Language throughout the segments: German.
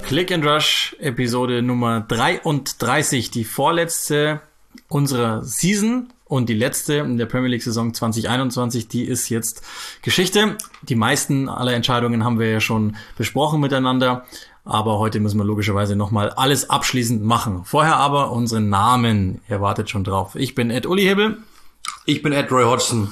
Click and Rush, Episode Nummer 33, die vorletzte unserer Season und die letzte in der Premier League Saison 2021, die ist jetzt Geschichte. Die meisten aller Entscheidungen haben wir ja schon besprochen miteinander, aber heute müssen wir logischerweise nochmal alles abschließend machen. Vorher aber unseren Namen, ihr wartet schon drauf. Ich bin Ed Uli Hebel. Ich bin Ed Roy Hodgson.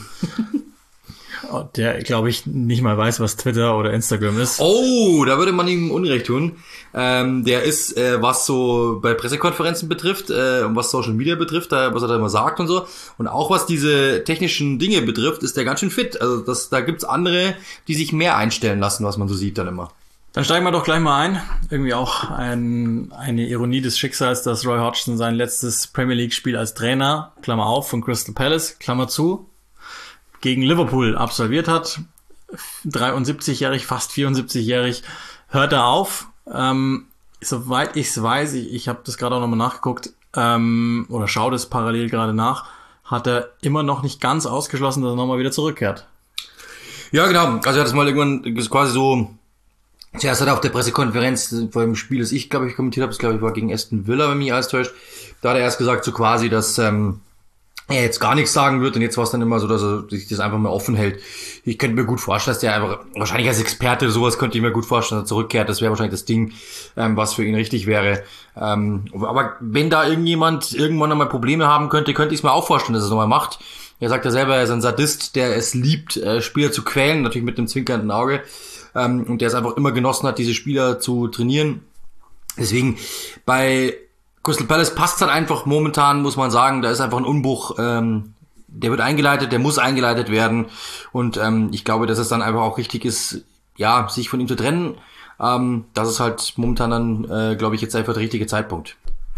Der, glaube ich, nicht mal weiß, was Twitter oder Instagram ist. Oh, da würde man ihm Unrecht tun. Der ist, was so bei Pressekonferenzen betrifft und was Social Media betrifft, was er da immer sagt und so. Und auch was diese technischen Dinge betrifft, ist der ganz schön fit. Also da gibt's andere, die sich mehr einstellen lassen, was man so sieht dann immer. Dann steigen wir doch gleich mal ein. Irgendwie auch eine Ironie des Schicksals, dass Roy Hodgson sein letztes Premier League Spiel als Trainer, Klammer auf, von Crystal Palace, Klammer zu, gegen Liverpool absolviert hat. 73-jährig, fast 74-jährig, hört er auf. Soweit ich es weiß, ich habe das gerade auch nochmal nachgeguckt, oder schaue das parallel gerade nach, hat er immer noch nicht ganz ausgeschlossen, dass er nochmal wieder zurückkehrt. Ja, genau. Also er hat das mal irgendwann quasi so, zuerst hat er auf der Pressekonferenz vor dem Spiel, das ich, glaube ich, kommentiert habe, das glaube ich war gegen Aston Villa, wenn mich alles täuscht, da hat er erst gesagt so quasi, dass er jetzt gar nichts sagen wird und jetzt war es dann immer so, dass er sich das einfach mal offen hält. Ich könnte mir gut vorstellen, dass der einfach, wahrscheinlich als Experte oder sowas könnte ich mir gut vorstellen, dass er zurückkehrt. Das wäre wahrscheinlich das Ding, was für ihn richtig wäre. Aber wenn da irgendjemand irgendwann einmal Probleme haben könnte ich es mir auch vorstellen, dass er es nochmal macht. Er sagt ja selber, er ist ein Sadist, der es liebt, Spieler zu quälen, natürlich mit einem zwinkernden Auge. Und der es einfach immer genossen hat, diese Spieler zu trainieren. Deswegen bei Crystal Palace passt halt einfach momentan, muss man sagen, da ist einfach ein Umbruch, der wird eingeleitet, der muss eingeleitet werden und ich glaube, dass es dann einfach auch richtig ist, ja, sich von ihm zu trennen. Das ist halt momentan dann, glaube ich, jetzt einfach der richtige Zeitpunkt.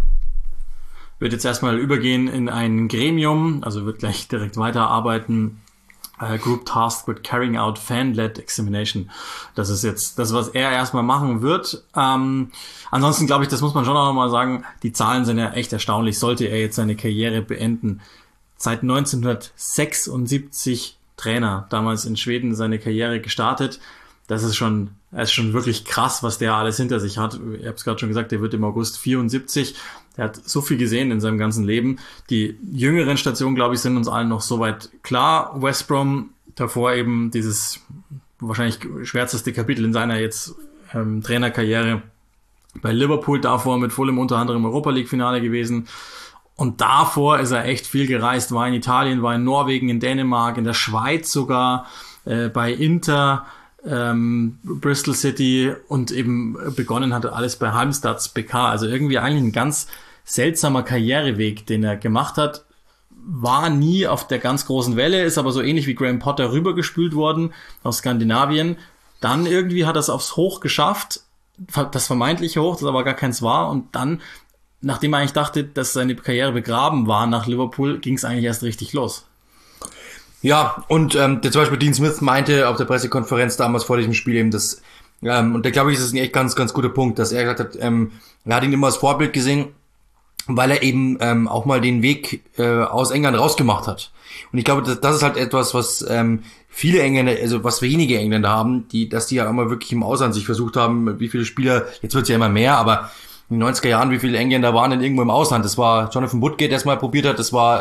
Wird jetzt erstmal übergehen in ein Gremium, also wird gleich direkt weiterarbeiten. Group tasked with carrying out fan-led examination. Das ist jetzt das, was er erstmal machen wird. Ansonsten glaube ich, das muss man schon auch nochmal sagen, die Zahlen sind ja echt erstaunlich. Sollte er jetzt seine Karriere beenden. Seit 1976 Trainer, damals in Schweden seine Karriere gestartet. Das ist schon wirklich krass, was der alles hinter sich hat. Ich habe es gerade schon gesagt, der wird im August 74. Er hat so viel gesehen in seinem ganzen Leben. Die jüngeren Stationen, glaube ich, sind uns allen noch soweit klar. West Brom, davor eben dieses wahrscheinlich schwärzeste Kapitel in seiner jetzt Trainerkarriere. Bei Liverpool davor mit Fulham unter anderem im Europa-League-Finale gewesen. Und davor ist er echt viel gereist. War in Italien, war in Norwegen, in Dänemark, in der Schweiz sogar, bei Inter, Bristol City und eben begonnen hatte alles bei Halmstads BK. Also irgendwie eigentlich ein ganz seltsamer Karriereweg, den er gemacht hat. War nie auf der ganz großen Welle, ist aber so ähnlich wie Graham Potter rübergespült worden aus Skandinavien. Dann irgendwie hat er es aufs Hoch geschafft, das vermeintliche Hoch, das aber gar keins war. Und dann, nachdem er eigentlich dachte, dass seine Karriere begraben war nach Liverpool, ging es eigentlich erst richtig los. Ja, und der zum Beispiel Dean Smith meinte auf der Pressekonferenz damals vor diesem Spiel eben, dass und da glaube ich, ist es ein echt ganz, ganz guter Punkt, dass er gesagt hat, er hat ihn immer als Vorbild gesehen, weil er eben auch mal den Weg aus England rausgemacht hat. Und ich glaube, das ist halt etwas, was viele Engländer, also was wenige Engländer haben, dass die ja auch mal wirklich im Ausland sich versucht haben, wie viele Spieler, jetzt wird's ja immer mehr, aber in den 90er Jahren, wie viele Engländer waren denn irgendwo im Ausland? Das war Jonathan Woodgate, der es mal probiert hat, das war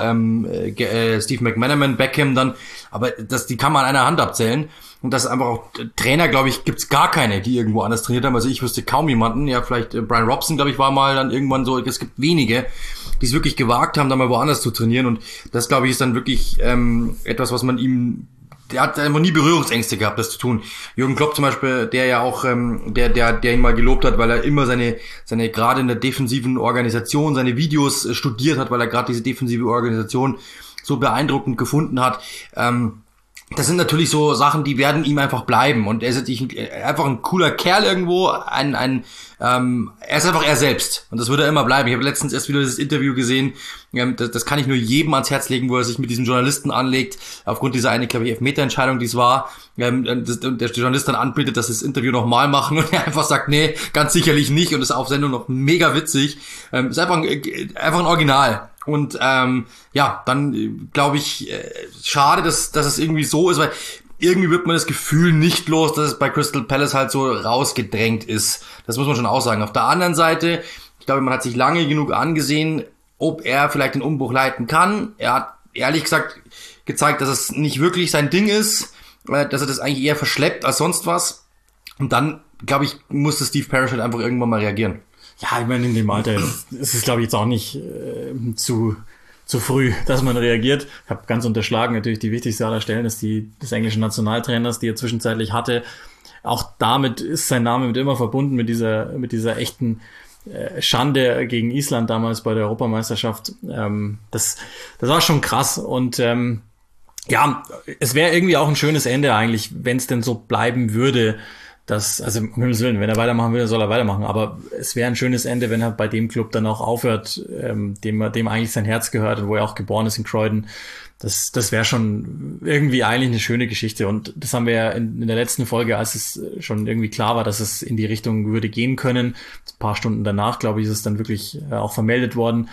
Steve McManaman, Beckham dann, aber die kann man an einer Hand abzählen. Und das ist einfach auch Trainer, glaube ich, gibt's gar keine, die irgendwo anders trainiert haben. Also ich wüsste kaum jemanden. Ja, vielleicht Brian Robson, glaube ich, war mal dann irgendwann so. Es gibt wenige, die es wirklich gewagt haben, da mal woanders zu trainieren. Und das, glaube ich, ist dann wirklich etwas, was man ihm, der hat einfach nie Berührungsängste gehabt, das zu tun. Jürgen Klopp zum Beispiel, der ja auch, der ihn mal gelobt hat, weil er immer seine gerade in der defensiven Organisation, seine Videos studiert hat, weil er gerade diese defensive Organisation so beeindruckend gefunden hat. Das sind natürlich so Sachen, die werden ihm einfach bleiben. Und er ist einfach ein cooler Kerl irgendwo, er ist einfach er selbst. Und das wird er immer bleiben. Ich habe letztens erst wieder dieses Interview gesehen. Das kann ich nur jedem ans Herz legen, wo er sich mit diesem Journalisten anlegt. Aufgrund dieser eine, glaube ich, Elfmeterentscheidung, die es war. Und der Journalist dann anbietet, dass sie das Interview nochmal machen. Und er einfach sagt, nee, ganz sicherlich nicht. Und ist auf Sendung noch mega witzig. Ist einfach ein Original. Und ja, dann glaube ich, schade, dass es irgendwie so ist, weil irgendwie wird man das Gefühl nicht los, dass es bei Crystal Palace halt so rausgedrängt ist. Das muss man schon auch sagen. Auf der anderen Seite, ich glaube, man hat sich lange genug angesehen, ob er vielleicht den Umbruch leiten kann. Er hat ehrlich gesagt gezeigt, dass es nicht wirklich sein Ding ist, dass er das eigentlich eher verschleppt als sonst was. Und dann, glaube ich, musste Steve Parish halt einfach irgendwann mal reagieren. Ja, ich meine, in dem Alter ist es, glaube ich, jetzt auch nicht zu früh, dass man reagiert. Ich habe ganz unterschlagen, natürlich die wichtigste aller Stellen ist die des englischen Nationaltrainers, die er zwischenzeitlich hatte. Auch damit ist sein Name mit immer verbunden, mit dieser echten Schande gegen Island damals bei der Europameisterschaft. Das war schon krass und ja, es wäre irgendwie auch ein schönes Ende eigentlich, wenn es denn so bleiben würde, also um Himmels Willen, wenn er weitermachen will, soll er weitermachen, aber es wäre ein schönes Ende, wenn er bei dem Club dann auch aufhört, dem eigentlich sein Herz gehört und wo er auch geboren ist in Croydon. Das wäre schon irgendwie eigentlich eine schöne Geschichte und das haben wir ja in der letzten Folge, als es schon irgendwie klar war, dass es in die Richtung würde gehen können. Ein paar Stunden danach, glaube ich, ist es dann wirklich auch vermeldet worden.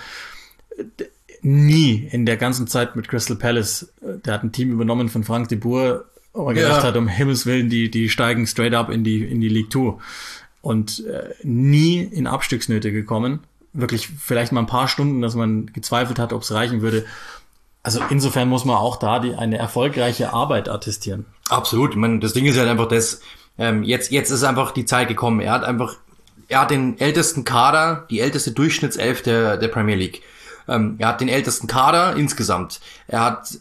Nie in der ganzen Zeit mit Crystal Palace, der hat ein Team übernommen von Frank de Boer, wo man gedacht hat, um Himmels Willen, die steigen straight up in die League 2 und nie in Abstiegsnöte gekommen. Wirklich vielleicht mal ein paar Stunden, dass man gezweifelt hat, ob es reichen würde. Also insofern muss man auch da eine erfolgreiche Arbeit attestieren. Absolut. Ich meine, das Ding ist halt einfach jetzt ist einfach die Zeit gekommen. Er hat den ältesten Kader, die älteste Durchschnittself der Premier League. Er hat den ältesten Kader insgesamt. Er hat,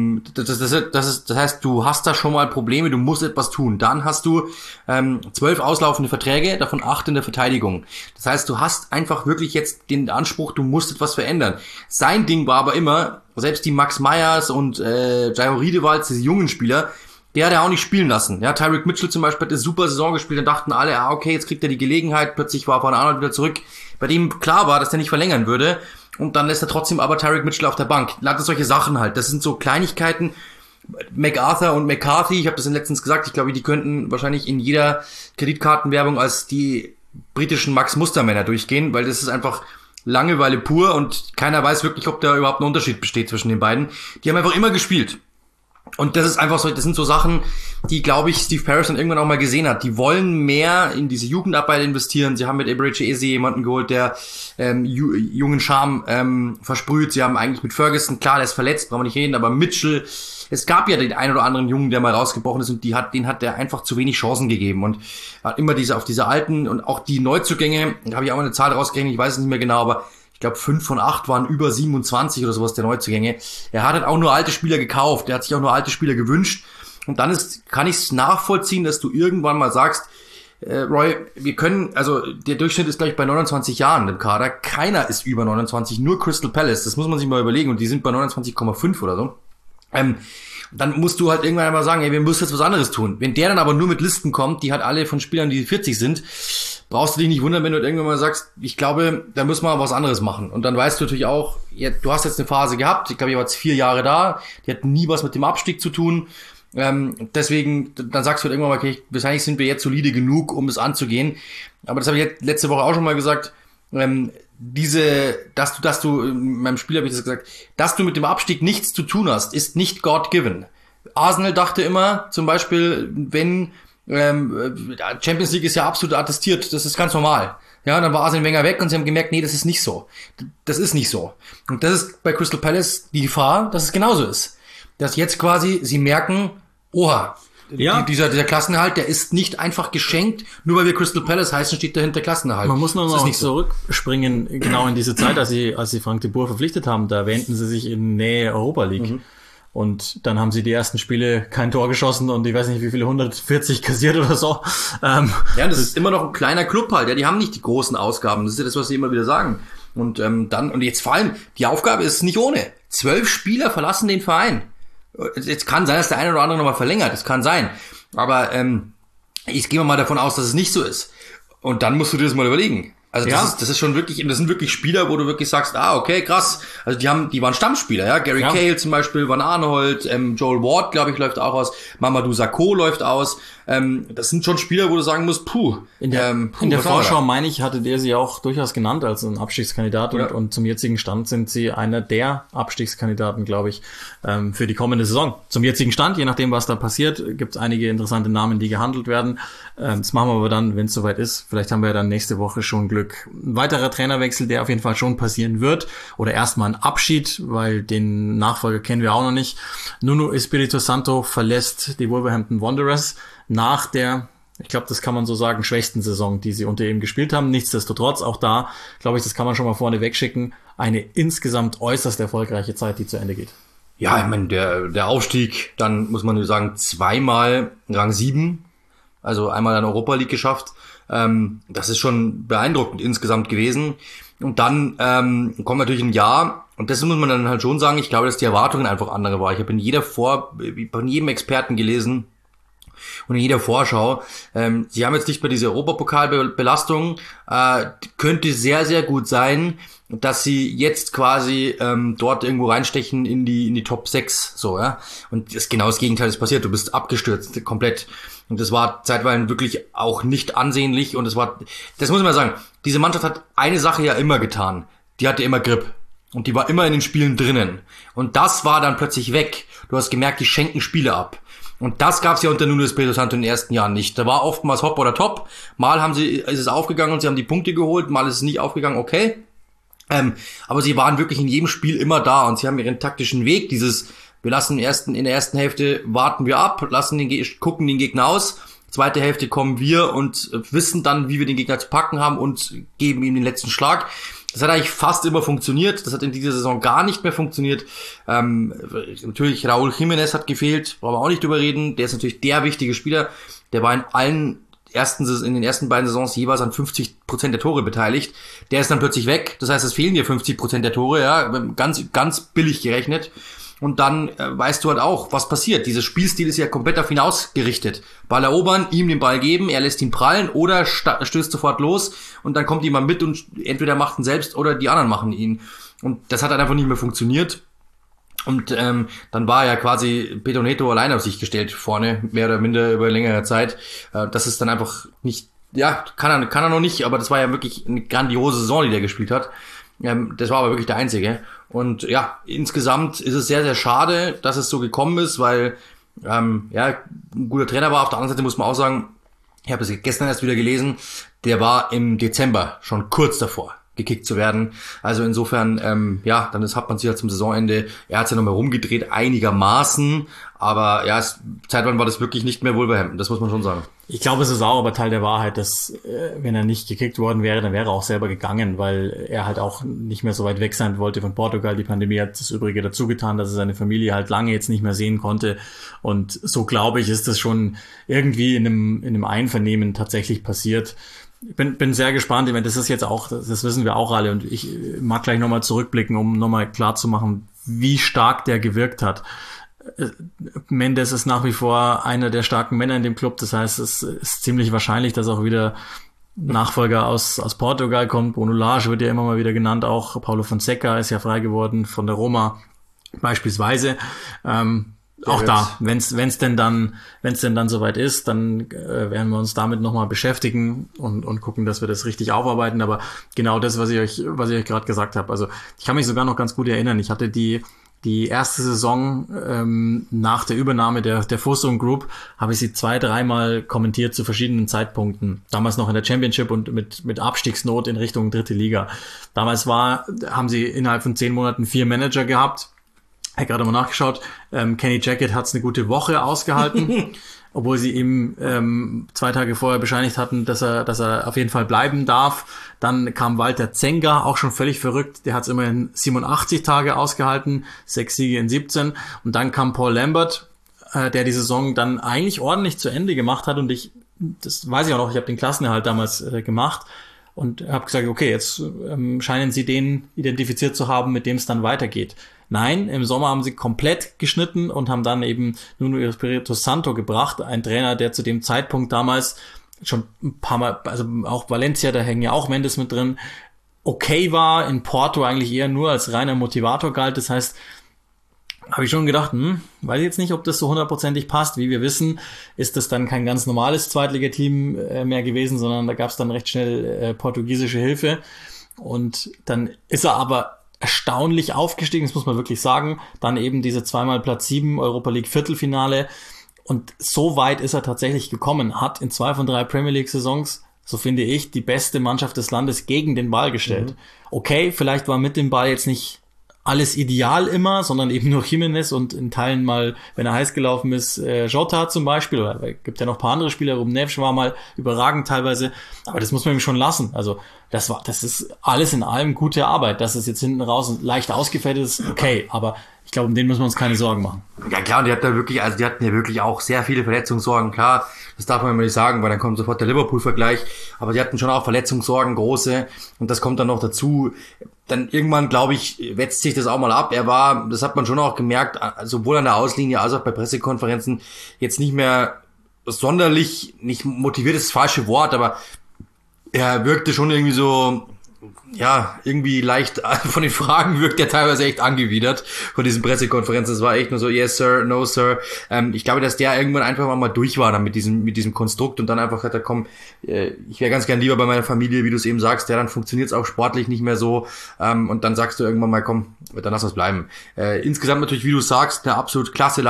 das heißt, du hast da schon mal Probleme, du musst etwas tun. Dann hast du 12 auslaufende Verträge, davon 8 in der Verteidigung. Das heißt, du hast einfach wirklich jetzt den Anspruch, du musst etwas verändern. Sein Ding war aber immer, selbst die Max Meyers und Jairo Riedewalds, diese jungen Spieler, der hat er auch nicht spielen lassen. Ja, Tyreek Mitchell zum Beispiel hat eine super Saison gespielt, dann dachten alle, okay, jetzt kriegt er die Gelegenheit, plötzlich war Van Arnold wieder zurück, bei dem klar war, dass der nicht verlängern würde. Und dann lässt er trotzdem aber Tyreek Mitchell auf der Bank. Lauter solche Sachen halt. Das sind so Kleinigkeiten. MacArthur und McCarthy, ich habe das letztens gesagt, ich glaube, die könnten wahrscheinlich in jeder Kreditkartenwerbung als die britischen Max Mustermänner durchgehen, weil das ist einfach Langeweile pur und keiner weiß wirklich, ob da überhaupt ein Unterschied besteht zwischen den beiden. Die haben einfach immer gespielt. Und das ist einfach so, das sind so Sachen, die, glaube ich, Steve Parish dann irgendwann auch mal gesehen hat. Die wollen mehr in diese Jugendarbeit investieren. Sie haben mit Eberechi Eze jemanden geholt, der jungen Charme versprüht. Sie haben eigentlich mit Ferguson, klar, der ist verletzt, brauchen wir nicht reden, aber Mitchell, es gab ja den einen oder anderen Jungen, der mal rausgebrochen ist und den hat der einfach zu wenig Chancen gegeben und hat immer auf diese alten und auch die Neuzugänge, da habe ich auch mal eine Zahl rausgerechnet, ich weiß es nicht mehr genau, aber ich glaube 5 von 8 waren über 27 oder sowas der Neuzugänge. Er hat halt auch nur alte Spieler gekauft, er hat sich auch nur alte Spieler gewünscht und dann kann ich es nachvollziehen, dass du irgendwann mal sagst, Roy, wir können, also der Durchschnitt ist gleich bei 29 Jahren im Kader, keiner ist über 29, nur Crystal Palace, das muss man sich mal überlegen und die sind bei 29,5 oder so. Dann musst du halt irgendwann mal sagen, ey, wir müssen jetzt was anderes tun. Wenn der dann aber nur mit Listen kommt, die halt alle von Spielern, die 40 sind, brauchst du dich nicht wundern, wenn du irgendwann mal sagst, ich glaube, da müssen wir was anderes machen. Und dann weißt du natürlich auch, du hast jetzt eine Phase gehabt, ich glaube, ich war jetzt 4 Jahre da, die hat nie was mit dem Abstieg zu tun. Deswegen, dann sagst du halt irgendwann mal, okay, wahrscheinlich sind wir jetzt solide genug, um es anzugehen. Aber das habe ich letzte Woche auch schon mal gesagt, dass du, in meinem Spiel habe ich das gesagt, dass du mit dem Abstieg nichts zu tun hast, ist nicht God-given. Arsenal dachte immer, zum Beispiel, wenn Champions League ist ja absolut attestiert, das ist ganz normal. Ja, dann war Arsene Wenger weg und sie haben gemerkt, nee, das ist nicht so. Das ist nicht so. Und das ist bei Crystal Palace die Gefahr, dass es genauso ist. Dass jetzt quasi sie merken, oha, ja. Dieser Klassenerhalt, der ist nicht einfach geschenkt, nur weil wir Crystal Palace heißen, steht dahinter Klassenerhalt. Man muss noch mal zurückspringen, genau in diese Zeit, als sie Frank de Boer verpflichtet haben, da wähnten sie sich in Nähe Europa League. Mhm. Und dann haben sie die ersten Spiele kein Tor geschossen und ich weiß nicht, wie viele 140 kassiert oder so. Ja, das ist immer noch ein kleiner Club halt. Ja, die haben nicht die großen Ausgaben. Das ist ja das, was sie immer wieder sagen. Und und jetzt vor allem, die Aufgabe ist nicht ohne. 12 Spieler verlassen den Verein. Jetzt kann sein, dass der eine oder andere nochmal verlängert. Das kann sein. Aber ich gehe mal davon aus, dass es nicht so ist. Und dann musst du dir das mal überlegen. Also das ist schon wirklich, das sind wirklich Spieler, wo du wirklich sagst, okay, krass. Also die waren Stammspieler, ja. Gary Cahill zum Beispiel, Van Arnold, Joel Ward, glaube ich, läuft auch aus, Mamadou Sakho läuft aus. Das sind schon Spieler, wo du sagen musst, in der Vorschau, meine ich, hatte der sie auch durchaus genannt als ein Abstiegskandidat und zum jetzigen Stand sind sie einer der Abstiegskandidaten, glaube ich, für die kommende Saison. Zum jetzigen Stand, je nachdem, was da passiert, gibt es einige interessante Namen, die gehandelt werden. Das machen wir aber dann, wenn es soweit ist. Vielleicht haben wir ja dann nächste Woche schon Glück. Ein weiterer Trainerwechsel, der auf jeden Fall schon passieren wird. Oder erstmal ein Abschied, weil den Nachfolger kennen wir auch noch nicht. Nuno Espirito Santo verlässt die Wolverhampton Wanderers nach der, ich glaube, das kann man so sagen, schwächsten Saison, die sie unter ihm gespielt haben. Nichtsdestotrotz, auch da, glaube ich, das kann man schon mal vorne wegschicken, eine insgesamt äußerst erfolgreiche Zeit, die zu Ende geht. Ja, ich meine, der Aufstieg, dann muss man nur sagen, zweimal Rang 7, also einmal dann Europa League geschafft. Das ist schon beeindruckend insgesamt gewesen. Und dann kommt natürlich ein Jahr, und das muss man dann halt schon sagen, ich glaube, dass die Erwartungen einfach andere waren. Ich habe von jedem Experten gelesen, und in jeder Vorschau, sie haben jetzt nicht mehr diese Europapokalbelastung, könnte sehr, sehr gut sein, dass sie jetzt quasi dort irgendwo reinstechen in die Top 6, so, ja. Und genau das Gegenteil ist passiert, du bist abgestürzt, komplett. Und das war zeitweilig wirklich auch nicht ansehnlich und das muss man sagen, diese Mannschaft hat eine Sache ja immer getan, die hatte immer Grip. Und die war immer in den Spielen drinnen. Und das war dann plötzlich weg. Du hast gemerkt, die schenken Spiele ab. Und das gab's ja unter Nuno Espirito Santo in den ersten Jahren nicht. Da war oftmals Hop oder Top. Mal ist es aufgegangen und sie haben die Punkte geholt, mal ist es nicht aufgegangen, okay. Aber sie waren wirklich in jedem Spiel immer da und sie haben ihren taktischen Weg, wir lassen in der ersten Hälfte warten wir ab, gucken den Gegner aus. Zweite Hälfte kommen wir und wissen dann, wie wir den Gegner zu packen haben und geben ihm den letzten Schlag. Das hat eigentlich fast immer funktioniert. Das hat in dieser Saison gar nicht mehr funktioniert. Natürlich, Raúl Jiménez hat gefehlt, brauchen wir auch nicht drüber reden. Der ist natürlich der wichtige Spieler. Der war in den ersten beiden Saisons jeweils an 50% der Tore beteiligt. Der ist dann plötzlich weg. Das heißt, es fehlen dir 50% der Tore, ja, ganz, ganz billig gerechnet. Und dann weißt du halt auch, was passiert. Dieser Spielstil ist ja komplett auf ihn ausgerichtet. Ball erobern, ihm den Ball geben, er lässt ihn prallen oder stößt sofort los und dann kommt jemand mit und entweder macht ihn selbst oder die anderen machen ihn. Und das hat halt einfach nicht mehr funktioniert. Und dann war ja quasi Pedro Neto allein auf sich gestellt vorne, mehr oder minder über längere Zeit. Das ist dann einfach nicht, ja, kann er noch nicht, aber das war ja wirklich eine grandiose Saison, die der gespielt hat. Das war aber wirklich der Einzige. Und ja, insgesamt ist es sehr, sehr schade, dass es so gekommen ist, weil ein guter Trainer war. Auf der anderen Seite muss man auch sagen, ich habe das gestern erst wieder gelesen, der war im Dezember schon kurz davor, gekickt zu werden. Also insofern, dann hat man sich halt zum Saisonende, er hat sich ja nochmal rumgedreht, einigermaßen, aber ja, zeitlang war das wirklich nicht mehr Wolverhampton, das muss man schon sagen. Ich glaube, es ist auch aber Teil der Wahrheit, dass wenn er nicht gekickt worden wäre, dann wäre er auch selber gegangen, weil er halt auch nicht mehr so weit weg sein wollte von Portugal. Die Pandemie hat das Übrige dazu getan, dass er seine Familie halt lange jetzt nicht mehr sehen konnte. Und so, glaube ich, ist das schon irgendwie in einem Einvernehmen tatsächlich passiert. Ich bin sehr gespannt. Ich meine, das ist jetzt auch, das wissen wir auch alle. Und ich mag gleich nochmal zurückblicken, um nochmal klar zu machen, wie stark der gewirkt hat. Mendes ist nach wie vor einer der starken Männer in dem Club. Das heißt, es ist ziemlich wahrscheinlich, dass auch wieder Nachfolger aus Portugal kommt. Bruno Lage wird ja immer mal wieder genannt. Auch Paulo Fonseca ist ja frei geworden von der Roma beispielsweise. Auch da, wenn's denn dann soweit ist, dann werden wir uns damit nochmal beschäftigen und gucken, dass wir das richtig aufarbeiten. Aber genau das, was ich euch gerade gesagt habe. Also ich kann mich sogar noch ganz gut erinnern. Ich hatte die erste Saison nach der Übernahme der Fosun Group, habe ich sie 2-3 Mal kommentiert zu verschiedenen Zeitpunkten. Damals noch in der Championship und mit Abstiegsnot in Richtung dritte Liga. Damals haben sie innerhalb von 10 Monaten 4 Manager gehabt. Ich habe gerade mal nachgeschaut. Kenny Jackett hat es eine gute Woche ausgehalten, obwohl sie ihm 2 Tage vorher bescheinigt hatten, dass er auf jeden Fall bleiben darf. Dann kam Walter Zenga, auch schon völlig verrückt. Der hat es immerhin 87 Tage ausgehalten, 6 Siege in 17. Und dann kam Paul Lambert, der die Saison dann eigentlich ordentlich zu Ende gemacht hat. Und das weiß ich auch noch, ich habe den Klassenerhalt damals gemacht. Und habe gesagt, okay, jetzt scheinen sie den identifiziert zu haben, mit dem es dann weitergeht. Nein, im Sommer haben sie komplett geschnitten und haben dann eben Nuno Espirito Santo gebracht, ein Trainer, der zu dem Zeitpunkt damals schon ein paar Mal, also auch Valencia, da hängen ja auch Mendes mit drin, okay war, in Porto eigentlich eher nur als reiner Motivator galt. Das heißt, habe ich schon gedacht, weiß jetzt nicht, ob das so hundertprozentig passt. Wie wir wissen, ist das dann kein ganz normales Zweitligateam mehr gewesen, sondern da gab es dann recht schnell portugiesische Hilfe. Und dann ist er aber erstaunlich aufgestiegen, das muss man wirklich sagen. Dann eben diese zweimal Platz 7 Europa League Viertelfinale. Und so weit ist er tatsächlich gekommen, hat in 2 von 3 Premier League Saisons, so finde ich, die beste Mannschaft des Landes gegen den Ball gestellt. Okay, vielleicht war mit dem Ball jetzt nicht alles ideal immer, sondern eben nur Jimenez und in Teilen mal, wenn er heiß gelaufen ist, Jota zum Beispiel, oder gibt ja noch ein paar andere Spieler, Ruben Neves war mal überragend teilweise, aber das muss man ihm schon lassen. Also das ist alles in allem gute Arbeit, dass es jetzt hinten raus leicht ausgefällt ist, okay, aber ich glaube, um den müssen wir uns keine Sorgen machen. Ja klar, und die hatten ja wirklich auch sehr viele Verletzungssorgen, klar, das darf man immer nicht sagen, weil dann kommt sofort der Liverpool-Vergleich, aber die hatten schon auch Verletzungssorgen, große, und das kommt dann noch dazu. Dann irgendwann, glaube ich, wetzt sich das auch mal ab. Das hat man schon auch gemerkt, sowohl an der Auslinie als auch bei Pressekonferenzen, jetzt nicht mehr sonderlich, nicht motiviert ist das falsche Wort, aber er wirkte schon irgendwie so, ja, irgendwie leicht, von den Fragen wirkt er teilweise echt angewidert von diesen Pressekonferenzen. Es war echt nur so, yes sir, no sir. Ich glaube, dass der irgendwann einfach mal durch war dann mit diesem Konstrukt und dann einfach hat er, komm, ich wäre ganz gern lieber bei meiner Familie, wie du es eben sagst, ja, dann funktioniert es auch sportlich nicht mehr so, und dann sagst du irgendwann mal, komm, dann lass uns bleiben. Insgesamt natürlich, wie du sagst, eine absolut klasse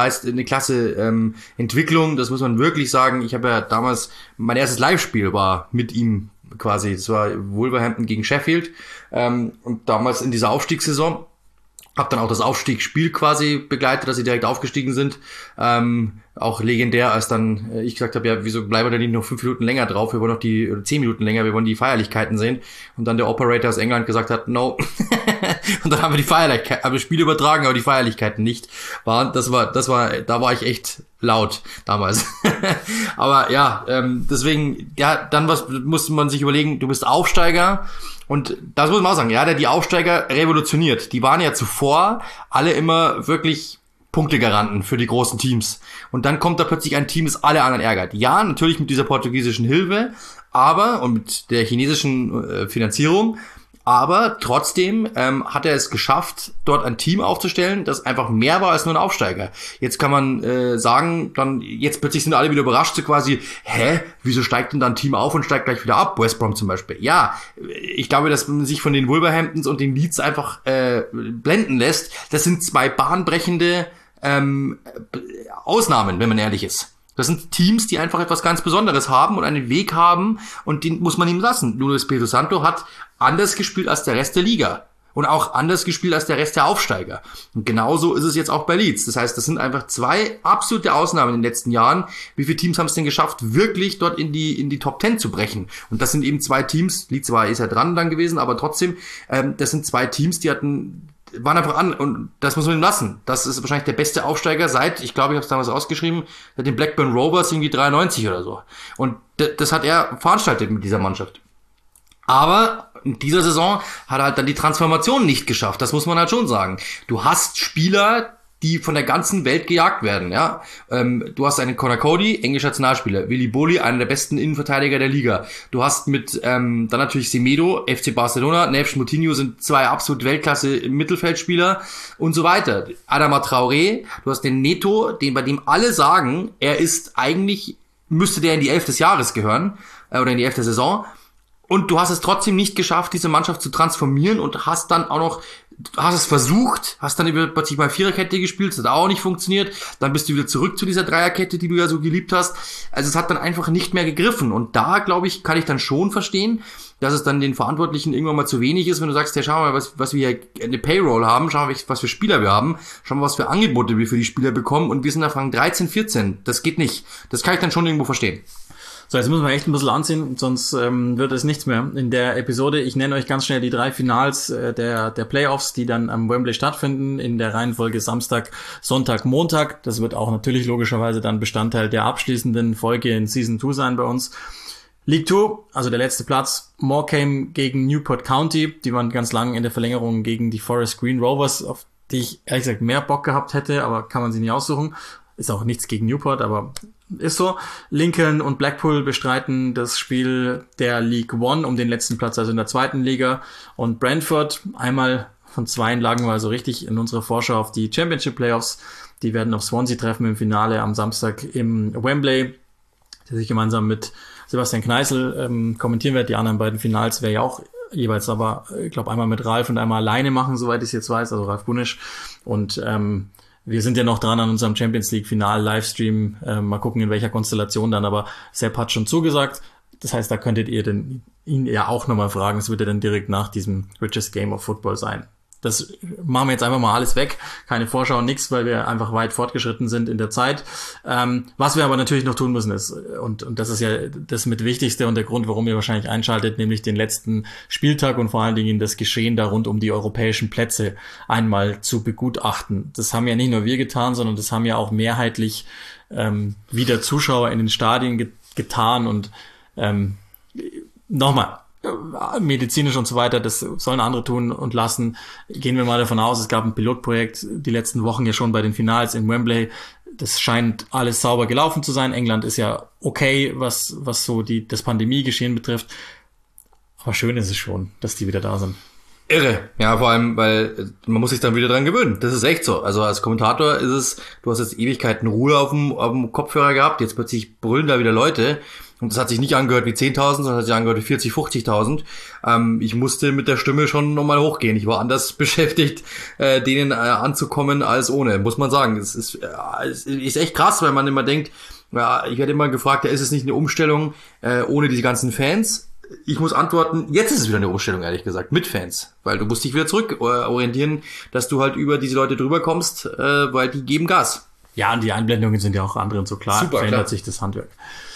Entwicklung, das muss man wirklich sagen. Ich habe ja damals, mein erstes Live-Spiel war mit ihm quasi, das war Wolverhampton gegen Sheffield, und damals in dieser Aufstiegssaison, habe dann auch das Aufstiegsspiel quasi begleitet, dass sie direkt aufgestiegen sind, auch legendär, als dann ich gesagt habe, ja, wieso bleiben wir denn nicht noch 5 Minuten länger drauf, wir wollen noch 10 Minuten länger, wir wollen die Feierlichkeiten sehen, und dann der Operator aus England gesagt hat, no, und dann haben wir das Spiel übertragen, aber die Feierlichkeiten nicht, da war ich echt laut damals. Aber ja, deswegen, ja, dann musste man sich überlegen, du bist Aufsteiger, und das muss man auch sagen, ja, der die Aufsteiger revolutioniert. Die waren ja zuvor alle immer wirklich Punktegaranten für die großen Teams. Und dann kommt da plötzlich ein Team, das alle anderen ärgert. Ja, natürlich mit dieser portugiesischen Hilfe, und mit der chinesischen Finanzierung, aber trotzdem hat er es geschafft, dort ein Team aufzustellen, das einfach mehr war als nur ein Aufsteiger. Jetzt kann man sagen, dann jetzt plötzlich sind alle wieder überrascht, so quasi, wieso steigt denn da ein Team auf und steigt gleich wieder ab? West Brom zum Beispiel. Ja, ich glaube, dass man sich von den Wolverhamptons und den Leeds einfach blenden lässt. Das sind 2 bahnbrechende Ausnahmen, wenn man ehrlich ist. Das sind Teams, die einfach etwas ganz Besonderes haben und einen Weg haben, und den muss man ihm lassen. Nuno Espirito Santo hat anders gespielt als der Rest der Liga und auch anders gespielt als der Rest der Aufsteiger. Und genauso ist es jetzt auch bei Leeds. Das heißt, das sind einfach 2 absolute Ausnahmen in den letzten Jahren. Wie viele Teams haben es denn geschafft, wirklich dort in die Top 10 zu brechen? Und das sind eben 2 Teams, Leeds ist ja dran dann gewesen, aber trotzdem, das sind 2 Teams, die waren einfach an, und das muss man ihm lassen. Das ist wahrscheinlich der beste Aufsteiger seit, ich glaube, ich habe es damals ausgeschrieben, seit den Blackburn Rovers irgendwie 93 oder so. Und das hat er veranstaltet mit dieser Mannschaft. Aber in dieser Saison hat er halt dann die Transformation nicht geschafft. Das muss man halt schon sagen. Du hast Spieler, die von der ganzen Welt gejagt werden, ja. Du hast einen Conor Cody, englischer Nationalspieler, Willy Boly, einer der besten Innenverteidiger der Liga. Du hast mit dann natürlich Semedo, FC Barcelona, Neves, Moutinho sind 2 absolut Weltklasse Mittelfeldspieler und so weiter. Adama Traoré, du hast den Neto, bei dem alle sagen, müsste der in die 11 des Jahres gehören, oder in die 11. Saison. Und du hast es trotzdem nicht geschafft, diese Mannschaft zu transformieren, und hast es versucht, hast dann plötzlich mal Viererkette gespielt, das hat auch nicht funktioniert, dann bist du wieder zurück zu dieser Dreierkette, die du ja so geliebt hast. Also es hat dann einfach nicht mehr gegriffen, und da, glaube ich, kann ich dann schon verstehen, dass es dann den Verantwortlichen irgendwann mal zu wenig ist, wenn du sagst, ja, schau mal, was wir hier eine Payroll haben, schau mal, was für Spieler wir haben, schau mal, was für Angebote wir für die Spieler bekommen, und wir sind auf Rang 13, 14, das geht nicht. Das kann ich dann schon irgendwo verstehen. So, jetzt müssen wir echt ein bisschen anziehen, sonst wird es nichts mehr in der Episode. Ich nenne euch ganz schnell die 3 Finals der Playoffs, die dann am Wembley stattfinden, in der Reihenfolge Samstag, Sonntag, Montag. Das wird auch natürlich logischerweise dann Bestandteil der abschließenden Folge in Season 2 sein bei uns. League 2, also der letzte Platz, Morecambe gegen Newport County. Die waren ganz lang in der Verlängerung gegen die Forest Green Rovers, auf die ich ehrlich gesagt mehr Bock gehabt hätte, aber kann man sie nie aussuchen. Ist auch nichts gegen Newport, aber ist so. Lincoln und Blackpool bestreiten das Spiel der League One um den letzten Platz, also in der zweiten Liga. Und Brentford, einmal von zweien lagen wir also richtig in unserer Vorschau auf die Championship Playoffs. Die werden auf Swansea treffen im Finale am Samstag im Wembley, der sich gemeinsam mit Sebastian Kneißl kommentieren wird. Die anderen beiden Finals wäre ja auch jeweils aber, ich glaube, einmal mit Ralf und einmal alleine machen, soweit ich es jetzt weiß, also Ralf Bunisch. Und wir sind ja noch dran an unserem Champions League Final Livestream. Mal gucken, in welcher Konstellation dann. Aber Sepp hat schon zugesagt. Das heißt, da könntet ihr ihn ja auch nochmal fragen. Es wird ja dann direkt nach diesem Richest Game of Football sein. Das machen wir jetzt einfach mal alles weg. Keine Vorschau, nix, weil wir einfach weit fortgeschritten sind in der Zeit. Was wir aber natürlich noch tun müssen ist, und das ist ja das mit Wichtigste und der Grund, warum ihr wahrscheinlich einschaltet, nämlich den letzten Spieltag und vor allen Dingen das Geschehen da rund um die europäischen Plätze einmal zu begutachten. Das haben ja nicht nur wir getan, sondern das haben ja auch mehrheitlich wieder Zuschauer in den Stadien getan und nochmal, medizinisch und so weiter, das sollen andere tun und lassen. Gehen wir mal davon aus, es gab ein Pilotprojekt die letzten Wochen ja schon bei den Finals in Wembley. Das scheint alles sauber gelaufen zu sein. England ist ja okay, was so das Pandemiegeschehen betrifft. Aber schön ist es schon, dass die wieder da sind. Irre. Ja, vor allem, weil man muss sich dann wieder dran gewöhnen. Das ist echt so. Also als Kommentator ist es, du hast jetzt Ewigkeiten Ruhe auf dem Kopfhörer gehabt, jetzt plötzlich brüllen da wieder Leute. Und das hat sich nicht angehört wie 10.000, sondern hat sich angehört wie 40, 50.000. Ich musste mit der Stimme schon nochmal hochgehen. Ich war anders beschäftigt, denen anzukommen als ohne, muss man sagen. Es ist echt krass, weil man immer denkt, ja, ich werde immer gefragt, ja, ist es nicht eine Umstellung ohne diese ganzen Fans? Ich muss antworten, jetzt ist es wieder eine Umstellung, ehrlich gesagt, mit Fans. Weil du musst dich wieder zurück orientieren, dass du halt über diese Leute drüber kommst, weil die geben Gas. Ja, und die Einblendungen sind ja auch andere und so klar. Super, verändert klar. sich das Handwerk.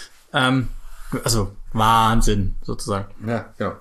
Also Wahnsinn, sozusagen. Ja, genau.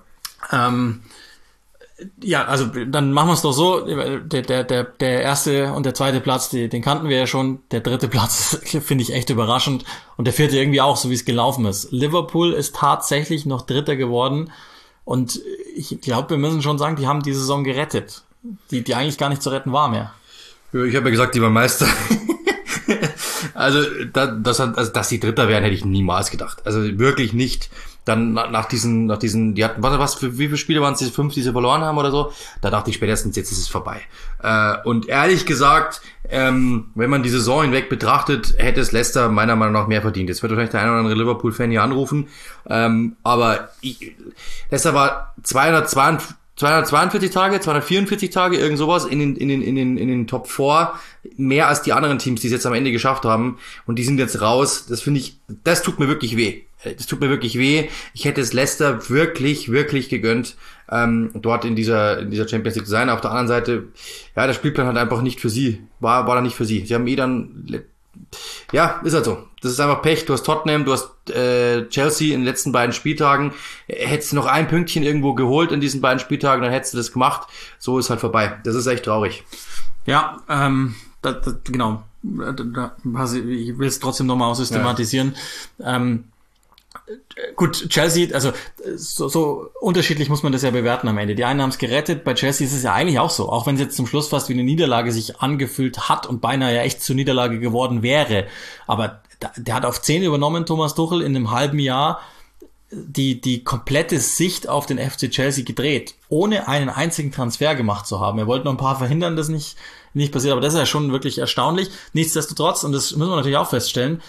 Ja, also dann machen wir es doch so. Der erste und der zweite Platz, den kannten wir ja schon. Der dritte Platz finde ich echt überraschend. Und der vierte irgendwie auch, so wie es gelaufen ist. Liverpool ist tatsächlich noch Dritter geworden. Und ich glaube, wir müssen schon sagen, die haben die Saison gerettet. Die eigentlich gar nicht zu retten war mehr. Ich habe ja gesagt, die waren Meister. Also, dass die Dritter wären, hätte ich niemals gedacht. Also wirklich nicht. Dann nach diesen, die hatten, wie viele Spiele waren es, 5, die sie verloren haben oder so? Da dachte ich spätestens, jetzt ist es vorbei. Und ehrlich gesagt, wenn man die Saison hinweg betrachtet, hätte es Leicester meiner Meinung nach mehr verdient. Jetzt wird wahrscheinlich der eine oder andere Liverpool-Fan hier anrufen. Aber Leicester war 242 Tage, 244 Tage, irgend sowas in den Top 4, mehr als die anderen Teams, die es jetzt am Ende geschafft haben, und die sind jetzt raus. Das tut mir wirklich weh. Ich hätte es Leicester wirklich, wirklich gegönnt, dort in dieser Champions League zu sein. Auf der anderen Seite, ja, der Spielplan hat einfach nicht für sie, war da nicht für sie. Sie haben ja, ist halt so. Das ist einfach Pech. Du hast Tottenham, du hast Chelsea in den letzten beiden Spieltagen. Hättest du noch ein Pünktchen irgendwo geholt in diesen beiden Spieltagen, dann hättest du das gemacht. So ist halt vorbei. Das ist echt traurig. Ja, genau. Ich will es trotzdem nochmal aussystematisieren. Ja. Gut, Chelsea, also so unterschiedlich muss man das ja bewerten am Ende. Die einen haben es gerettet, bei Chelsea ist es ja eigentlich auch so, auch wenn es jetzt zum Schluss fast wie eine Niederlage sich angefühlt hat und beinahe ja echt zur Niederlage geworden wäre. Aber der hat auf 10 übernommen, Thomas Tuchel, in einem halben Jahr die komplette Sicht auf den FC Chelsea gedreht, ohne einen einzigen Transfer gemacht zu haben. Er wollte noch ein paar verhindern, das nicht passiert, aber das ist ja schon wirklich erstaunlich. Nichtsdestotrotz, und das müssen wir natürlich auch feststellen,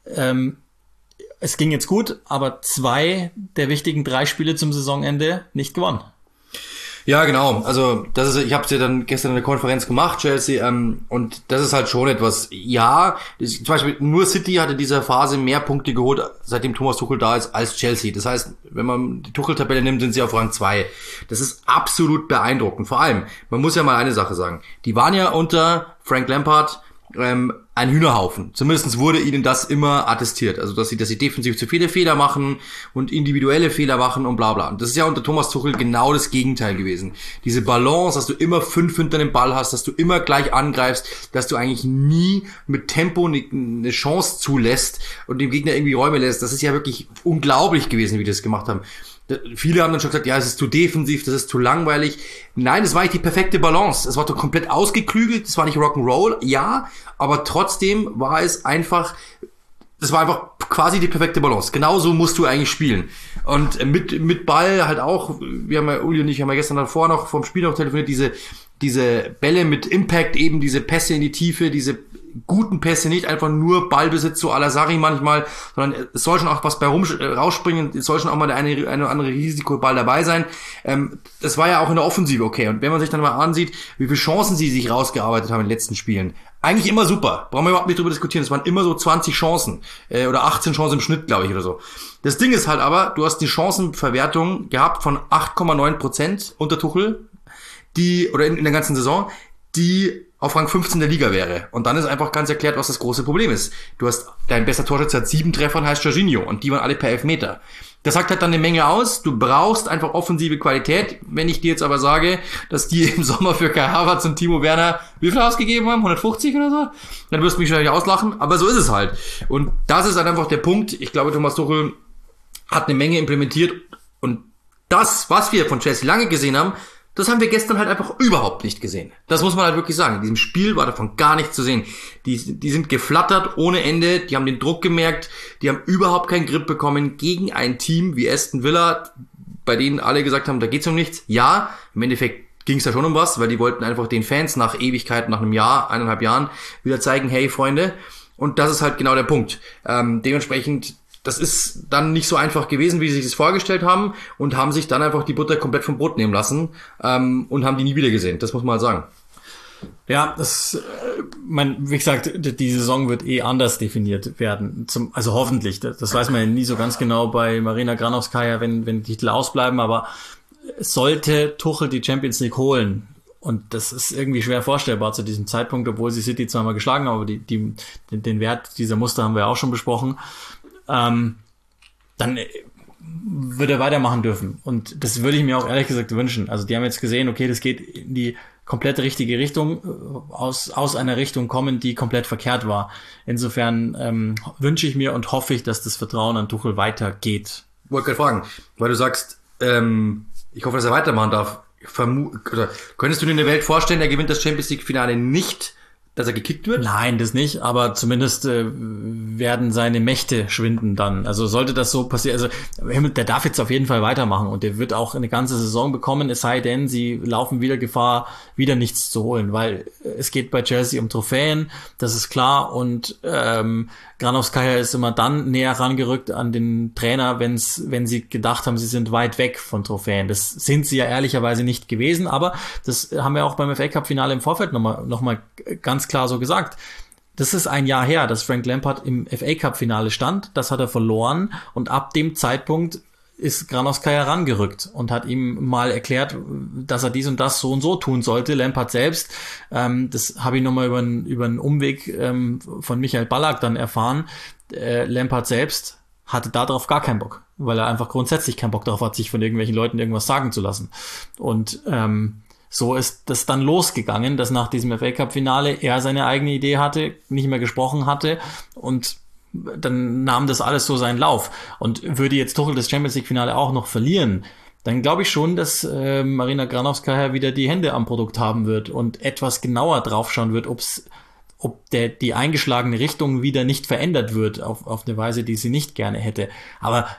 es ging jetzt gut, aber 2 der wichtigen 3 Spiele zum Saisonende nicht gewonnen. Ja, genau. Also ich habe es ja dann gestern in der Konferenz gemacht, Chelsea, und das ist halt schon etwas. Ja, zum Beispiel nur City hatte in dieser Phase mehr Punkte geholt, seitdem Thomas Tuchel da ist, als Chelsea. Das heißt, wenn man die Tuchel-Tabelle nimmt, sind sie auf Rang 2. Das ist absolut beeindruckend. Vor allem, man muss ja mal eine Sache sagen. Die waren ja unter Frank Lampard ein Hühnerhaufen. Zumindest wurde ihnen das immer attestiert. Also, dass sie defensiv zu viele Fehler machen und individuelle Fehler machen und bla bla. Und das ist ja unter Thomas Tuchel genau das Gegenteil gewesen. Diese Balance, dass du immer 5 hinter dem Ball hast, dass du immer gleich angreifst, dass du eigentlich nie mit Tempo eine Chance zulässt und dem Gegner irgendwie Räume lässt. Das ist ja wirklich unglaublich gewesen, wie die das gemacht haben. Viele haben dann schon gesagt, ja, es ist zu defensiv, das ist zu langweilig. Nein, es war nicht die perfekte Balance. Es war doch komplett ausgeklügelt, es war nicht Rock'n'Roll, ja, aber trotzdem trotzdem war es einfach, das war einfach quasi die perfekte Balance. Genauso musst du eigentlich spielen. Und mit Ball halt auch, Uli und ich haben ja gestern davor noch vom Spiel noch telefoniert, diese Bälle mit Impact, eben diese Pässe in die Tiefe, diese guten Pässe, nicht einfach nur Ballbesitz so à la Sarri manchmal, sondern es soll schon auch was bei rausspringen, es soll schon auch mal der eine oder andere Risikoball dabei sein. Das war ja auch in der Offensive okay. Und wenn man sich dann mal ansieht, wie viele Chancen sie sich rausgearbeitet haben in den letzten Spielen, eigentlich immer super. Brauchen wir überhaupt nicht drüber diskutieren. Es waren immer so 20 Chancen oder 18 Chancen im Schnitt, glaube ich, oder so. Das Ding ist halt aber, du hast die Chancenverwertung gehabt von 8,9% unter Tuchel, oder in der ganzen Saison, die auf Rang 15 der Liga wäre. Und dann ist einfach ganz erklärt, was das große Problem ist. Du hast, dein bester Torschütze hat 7 Treffer und heißt Jorginho und die waren alle per Elfmeter. Das sagt halt dann eine Menge aus. Du brauchst einfach offensive Qualität. Wenn ich dir jetzt aber sage, dass die im Sommer für Kai Havertz und Timo Werner wie viel ausgegeben haben? 150 oder so? Dann wirst du mich wahrscheinlich auslachen. Aber so ist es halt. Und das ist halt einfach der Punkt. Ich glaube, Thomas Tuchel hat eine Menge implementiert. Und das, was wir von Chelsea lange gesehen haben, das haben wir gestern halt einfach überhaupt nicht gesehen. Das muss man halt wirklich sagen. In diesem Spiel war davon gar nichts zu sehen. Die sind geflattert ohne Ende, die haben den Druck gemerkt, die haben überhaupt keinen Grip bekommen gegen ein Team wie Aston Villa, bei denen alle gesagt haben, da geht's um nichts. Ja, im Endeffekt ging's da schon um was, weil die wollten einfach den Fans nach Ewigkeit, nach einem Jahr, 1,5 Jahren wieder zeigen, hey Freunde. Und das ist halt genau der Punkt. Dementsprechend, das ist dann nicht so einfach gewesen, wie sie sich das vorgestellt haben und haben sich dann einfach die Butter komplett vom Brot nehmen lassen und haben die nie wieder gesehen. Das muss man halt sagen. Ja, wie gesagt, die Saison wird anders definiert werden. Also hoffentlich. Das weiß man ja nie so ganz genau bei Marina Granovskaya, wenn die Titel ausbleiben. Aber sollte Tuchel die Champions League holen, und das ist irgendwie schwer vorstellbar zu diesem Zeitpunkt, obwohl sie City zweimal geschlagen haben, aber den Wert dieser Muster haben wir auch schon besprochen, dann würde er weitermachen dürfen. Und das würde ich mir auch ehrlich gesagt wünschen. Also die haben jetzt gesehen, okay, das geht in die komplett richtige Richtung, aus einer Richtung kommen, die komplett verkehrt war. Insofern wünsche ich mir und hoffe ich, dass das Vertrauen an Tuchel weitergeht. Ich wollte gerade fragen, weil du sagst, ich hoffe, dass er weitermachen darf. Oder könntest du dir eine Welt vorstellen, er gewinnt das Champions League Finale nicht, dass er gekickt wird? Nein, das nicht, aber zumindest werden seine Mächte schwinden dann. Also sollte das so passieren, also der darf jetzt auf jeden Fall weitermachen und der wird auch eine ganze Saison bekommen, es sei denn, sie laufen wieder Gefahr, wieder nichts zu holen, weil es geht bei Chelsea um Trophäen, das ist klar, und Granovskaya ist immer dann näher rangerückt an den Trainer, wenn sie gedacht haben, sie sind weit weg von Trophäen. Das sind sie ja ehrlicherweise nicht gewesen, aber das haben wir auch beim FA Cup Finale im Vorfeld noch mal ganz klar so gesagt. Das ist ein Jahr her, dass Frank Lampard im FA Cup Finale stand. Das hat er verloren und ab dem Zeitpunkt ist Granovskaya rangerückt und hat ihm mal erklärt, dass er dies und das so und so tun sollte. Lampard selbst, das habe ich nochmal über einen Umweg von Michael Ballack dann erfahren. Lampard selbst hatte darauf gar keinen Bock, weil er einfach grundsätzlich keinen Bock darauf hat, sich von irgendwelchen Leuten irgendwas sagen zu lassen. Und so ist das dann losgegangen, dass nach diesem FA Cup Finale er seine eigene Idee hatte, nicht mehr gesprochen hatte und dann nahm das alles so seinen Lauf. Und würde jetzt Tuchel das Champions League Finale auch noch verlieren, dann glaube ich schon, dass Marina Granovskaya wieder die Hände am Produkt haben wird und etwas genauer draufschauen wird, ob die eingeschlagene Richtung wieder nicht verändert wird auf eine Weise, die sie nicht gerne hätte. Aber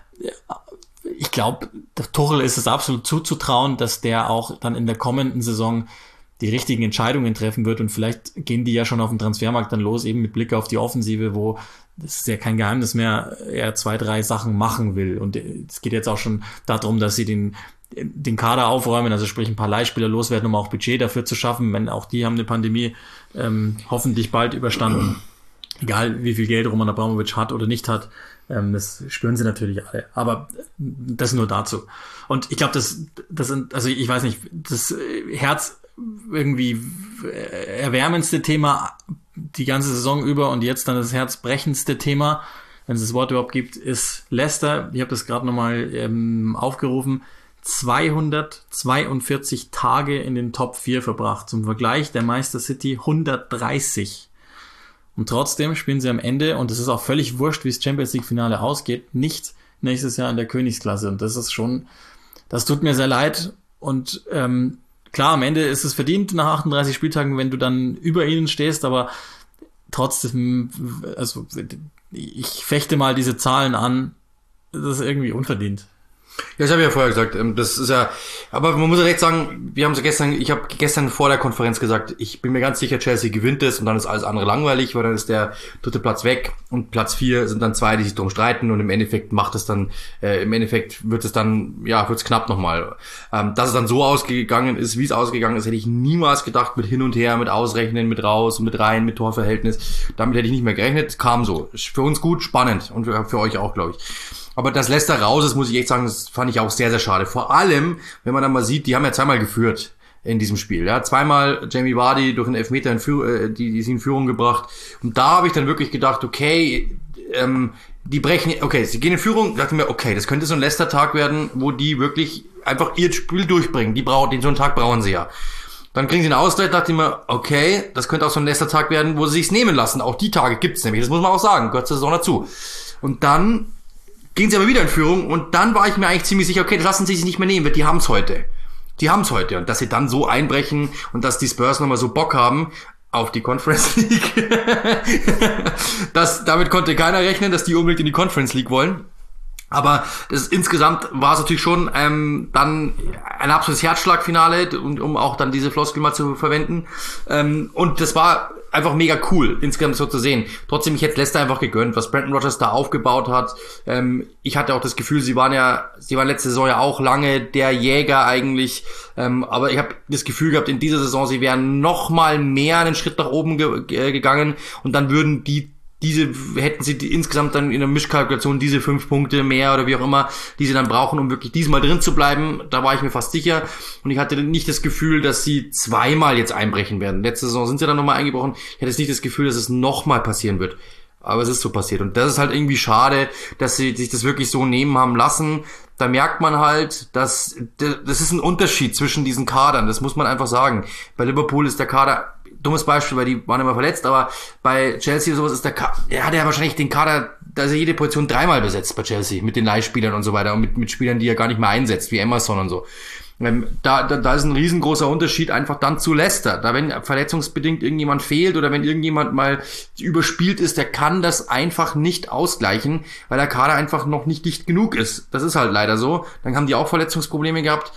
ich glaube, der Tuchel ist es absolut zuzutrauen, dass der auch dann in der kommenden Saison die richtigen Entscheidungen treffen wird und vielleicht gehen die ja schon auf dem Transfermarkt dann los, eben mit Blick auf die Offensive, wo das ist ja kein Geheimnis mehr, er 2, 3 Sachen machen will. Und es geht jetzt auch schon darum, dass sie den Kader aufräumen, also sprich ein paar Leihspieler loswerden, um auch Budget dafür zu schaffen, wenn auch die haben eine Pandemie hoffentlich bald überstanden. Egal wie viel Geld Roman Abramovich hat oder nicht hat, das spüren sie natürlich alle. Aber das nur dazu. Und ich glaube, das sind, also ich weiß nicht, das Herz irgendwie erwärmendste Thema die ganze Saison über und jetzt dann das herzbrechendste Thema, wenn es das Wort überhaupt gibt, ist Leicester. Ich habe das gerade nochmal aufgerufen. 242 Tage in den Top 4 verbracht. Zum Vergleich der Manchester City 130. Und trotzdem spielen sie am Ende, und es ist auch völlig wurscht, wie das Champions League Finale ausgeht, nicht nächstes Jahr in der Königsklasse. Und das ist schon, das tut mir sehr leid. Und klar, am Ende ist es verdient nach 38 Spieltagen, wenn du dann über ihnen stehst, aber trotzdem, also ich fechte mal diese Zahlen an, das ist irgendwie unverdient. Ja, das habe ich ja vorher gesagt. Das ist ja, aber man muss ja recht sagen, ich habe gestern vor der Konferenz gesagt, ich bin mir ganz sicher, Chelsea gewinnt es und dann ist alles andere langweilig, weil dann ist der 3. Platz weg und Platz 4 sind dann 2, die sich drum streiten und im Endeffekt wird es knapp nochmal. Dass es dann so ausgegangen ist, wie es ausgegangen ist, hätte ich niemals gedacht, mit hin und her, mit Ausrechnen, mit raus, mit rein, mit Torverhältnis. Damit hätte ich nicht mehr gerechnet, kam so. Für uns gut, spannend und für euch auch, glaube ich. Aber dass Leicester raus ist, muss ich echt sagen, das fand ich auch sehr, sehr schade. Vor allem, wenn man dann mal sieht, die haben ja zweimal geführt in diesem Spiel. Ja, zweimal Jamie Vardy durch einen Elfmeter die sie in Führung gebracht. Und da habe ich dann wirklich gedacht, okay, sie gehen in Führung, dachte mir, okay, das könnte so ein Leicester-Tag werden, wo die wirklich einfach ihr Spiel durchbringen. So einen Tag brauchen sie ja. Dann kriegen sie einen Ausgleich, dachte ich mir, okay, das könnte auch so ein Leicester-Tag werden, wo sie sich's nehmen lassen. Auch die Tage gibt's nämlich, das muss man auch sagen, gehört zur Saison dazu. Und dann gehen sie aber wieder in Führung und dann war ich mir eigentlich ziemlich sicher, okay, das lassen sie sich nicht mehr nehmen, die haben's heute. Und dass sie dann so einbrechen und dass die Spurs nochmal so Bock haben auf die Conference League. Damit konnte keiner rechnen, dass die unbedingt in die Conference League wollen. Aber insgesamt war es natürlich schon dann ein absolutes Herzschlagfinale, um auch dann diese Floskel mal zu verwenden. Und das war einfach mega cool, insgesamt so zu sehen. Trotzdem, ich hätte Leicester einfach gegönnt, was Brendan Rodgers da aufgebaut hat. Ich hatte auch das Gefühl, sie waren letzte Saison ja auch lange der Jäger eigentlich. Aber ich habe das Gefühl gehabt, in dieser Saison, sie wären noch mal mehr einen Schritt nach oben gegangen und dann würden hätten sie insgesamt dann in der Mischkalkulation diese 5 Punkte mehr oder wie auch immer, die sie dann brauchen, um wirklich diesmal drin zu bleiben. Da war ich mir fast sicher. Und ich hatte nicht das Gefühl, dass sie zweimal jetzt einbrechen werden. Letzte Saison sind sie dann nochmal eingebrochen. Ich hatte jetzt nicht das Gefühl, dass es nochmal passieren wird. Aber es ist so passiert. Und das ist halt irgendwie schade, dass sie sich das wirklich so nehmen haben lassen. Da merkt man halt, dass das ist ein Unterschied zwischen diesen Kadern. Das muss man einfach sagen. Bei Liverpool ist der Kader, dummes Beispiel, weil die waren immer verletzt, aber bei Chelsea oder sowas ist der hat ja wahrscheinlich den Kader, da ist ja jede Position 3-mal besetzt bei Chelsea, mit den Leihspielern und so weiter und mit Spielern, die er gar nicht mehr einsetzt, wie Emerson und so. Da ist ein riesengroßer Unterschied einfach dann zu Leicester. Da wenn verletzungsbedingt irgendjemand fehlt oder wenn irgendjemand mal überspielt ist, der kann das einfach nicht ausgleichen, weil der Kader einfach noch nicht dicht genug ist. Das ist halt leider so. Dann haben die auch Verletzungsprobleme gehabt.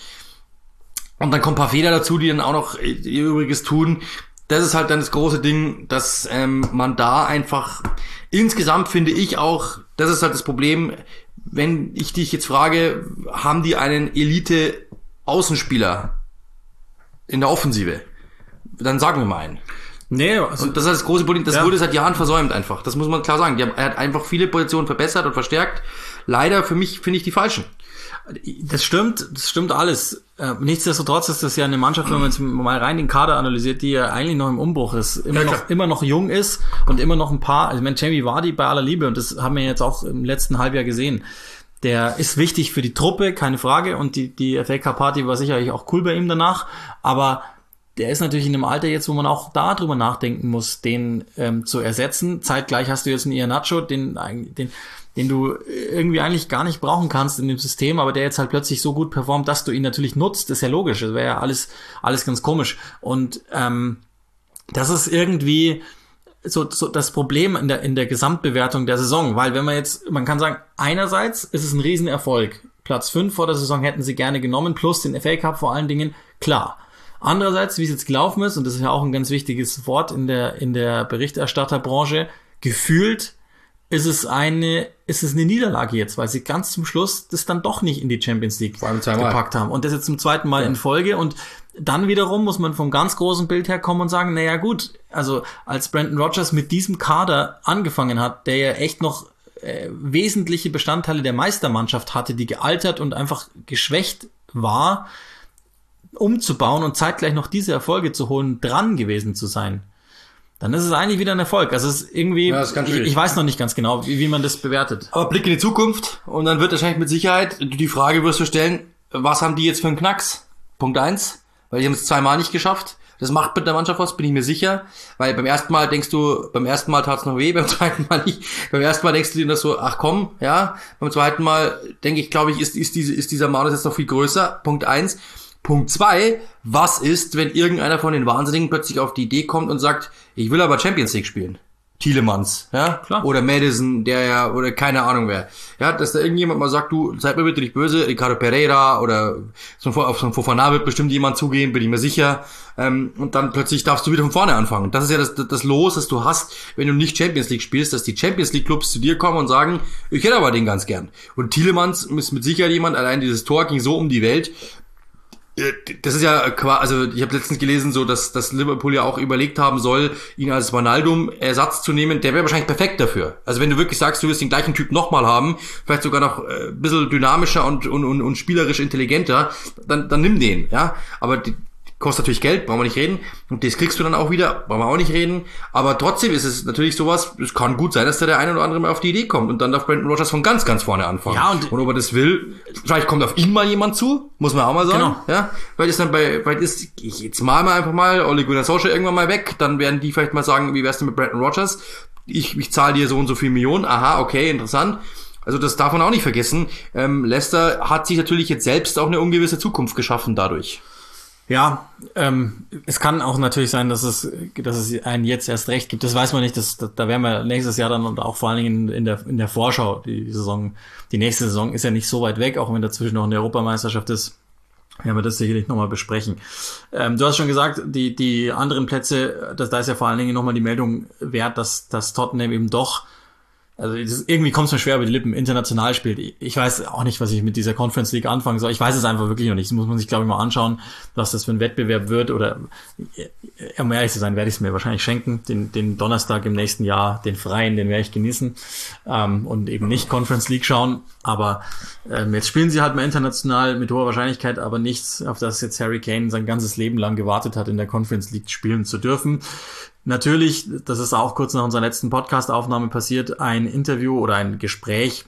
Und dann kommen ein paar Fehler dazu, die dann auch noch ihr Übriges tun. Das ist halt dann das große Ding, dass man da einfach insgesamt finde ich auch, das ist halt das Problem, wenn ich dich jetzt frage, haben die einen Elite-Außenspieler in der Offensive? Dann sagen wir mal einen. Nee, also, und das ist das große Problem, das wurde seit Jahren versäumt einfach. Das muss man klar sagen. Er hat einfach viele Positionen verbessert und verstärkt. Leider für mich finde ich die falschen. Das stimmt alles. Nichtsdestotrotz ist das ja eine Mannschaft, wenn man jetzt mal rein den Kader analysiert, die ja eigentlich noch im Umbruch ist, immer noch jung ist und immer noch ein paar, also ich meine, Jamie Vardy bei aller Liebe, und das haben wir jetzt auch im letzten Halbjahr gesehen, der ist wichtig für die Truppe, keine Frage, und die FA Cup Party war sicherlich auch cool bei ihm danach, aber der ist natürlich in einem Alter jetzt, wo man auch da drüber nachdenken muss, den zu ersetzen. Zeitgleich hast du jetzt einen Iheanacho, den du irgendwie eigentlich gar nicht brauchen kannst in dem System, aber der jetzt halt plötzlich so gut performt, dass du ihn natürlich nutzt, ist ja logisch. Das wäre ja alles ganz komisch. Und das ist irgendwie so das Problem in der Gesamtbewertung der Saison, weil man kann sagen, einerseits ist es ein Riesenerfolg. Platz 5 vor der Saison hätten sie gerne genommen, plus den FA Cup vor allen Dingen, klar. Andererseits, wie es jetzt gelaufen ist, und das ist ja auch ein ganz wichtiges Wort in der Berichterstatterbranche, gefühlt ist es eine Niederlage jetzt, weil sie ganz zum Schluss das dann doch nicht in die Champions League gepackt haben. Und das jetzt zum zweiten Mal in Folge. Und dann wiederum muss man vom ganz großen Bild her kommen und sagen, naja gut, also als Brendan Rodgers mit diesem Kader angefangen hat, der ja echt noch wesentliche Bestandteile der Meistermannschaft hatte, die gealtert und einfach geschwächt war, umzubauen und zeitgleich noch diese Erfolge zu holen, dran gewesen zu sein, dann ist es eigentlich wieder ein Erfolg. Also es ist irgendwie, ich weiß noch nicht ganz genau, wie man das bewertet. Aber Blick in die Zukunft und dann wird wahrscheinlich mit Sicherheit, die Frage wirst du stellen, was haben die jetzt für einen Knacks? Punkt 1, weil die haben es zweimal nicht geschafft. Das macht mit der Mannschaft was, bin ich mir sicher. Weil beim ersten Mal tat's noch weh, beim zweiten Mal nicht. Beim ersten Mal denkst du dir das so, ach komm, ja. Beim zweiten Mal glaube ich, ist dieser Malus jetzt noch viel größer. Punkt 1. Punkt 2, was ist, wenn irgendeiner von den Wahnsinnigen plötzlich auf die Idee kommt und sagt, ich will aber Champions League spielen? Tielemans, ja, Klar. oder Madison, oder keine Ahnung wer, ja, dass da irgendjemand mal sagt, du, seid mir bitte nicht böse, Ricardo Pereira oder auf so ein Fofana wird bestimmt jemand zugehen, bin ich mir sicher, und dann plötzlich darfst du wieder von vorne anfangen. Und das ist ja das Los, das du hast, wenn du nicht Champions League spielst, dass die Champions League Clubs zu dir kommen und sagen, ich hätte aber den ganz gern. Und Tielemans ist mit Sicherheit jemand, allein dieses Tor ging so um die Welt. Das ist ja quasi, also ich habe letztens gelesen, so dass Liverpool ja auch überlegt haben soll, ihn als Wijnaldum-Ersatz zu nehmen. Der wäre wahrscheinlich perfekt dafür. Also wenn du wirklich sagst, du wirst den gleichen Typ nochmal haben, vielleicht sogar noch ein bisschen dynamischer und spielerisch intelligenter, dann nimm den, ja. Aber kostet natürlich Geld, brauchen wir nicht reden. Und das kriegst du dann auch wieder, brauchen wir auch nicht reden. Aber trotzdem ist es natürlich sowas, es kann gut sein, dass da der eine oder andere mal auf die Idee kommt. Und dann darf Brandon Rodgers von ganz, ganz vorne anfangen. Ja, und ob er das will, vielleicht kommt auf ihn mal jemand zu, muss man auch mal sagen. Genau. Ja, vielleicht ist jetzt mal einfach mal Ole Gunnar Solskjaer irgendwann mal weg, dann werden die vielleicht mal sagen, wie wär's denn mit Brandon Rodgers? Ich zahle dir so und so viel Millionen. Aha, okay, interessant. Also das darf man auch nicht vergessen. Leicester hat sich natürlich jetzt selbst auch eine ungewisse Zukunft geschaffen dadurch. Ja, es kann auch natürlich sein, dass es einen jetzt erst recht gibt. Das weiß man nicht. Da werden wir nächstes Jahr dann und auch vor allen Dingen in der Vorschau die nächste Saison ist ja nicht so weit weg, auch wenn dazwischen noch eine Europameisterschaft ist. Werden wir das sicherlich nochmal besprechen. Du hast schon gesagt, die anderen Plätze, da ist ja vor allen Dingen nochmal die Meldung wert, dass Tottenham eben doch, also irgendwie kommt es mir schwer über die Lippen, international spielt. Ich weiß auch nicht, was ich mit dieser Conference League anfangen soll. Ich weiß es einfach wirklich noch nicht. Das muss man sich, glaube ich, mal anschauen, was das für ein Wettbewerb wird. Oder, um ehrlich zu sein, werde ich es mir wahrscheinlich schenken. Den Donnerstag im nächsten Jahr, den freien, den werde ich genießen. Und eben nicht Conference League schauen. Aber jetzt spielen sie halt mal international mit hoher Wahrscheinlichkeit, aber nichts, auf das jetzt Harry Kane sein ganzes Leben lang gewartet hat, in der Conference League spielen zu dürfen. Natürlich, das ist auch kurz nach unserer letzten Podcast-Aufnahme passiert, ein Interview oder ein Gespräch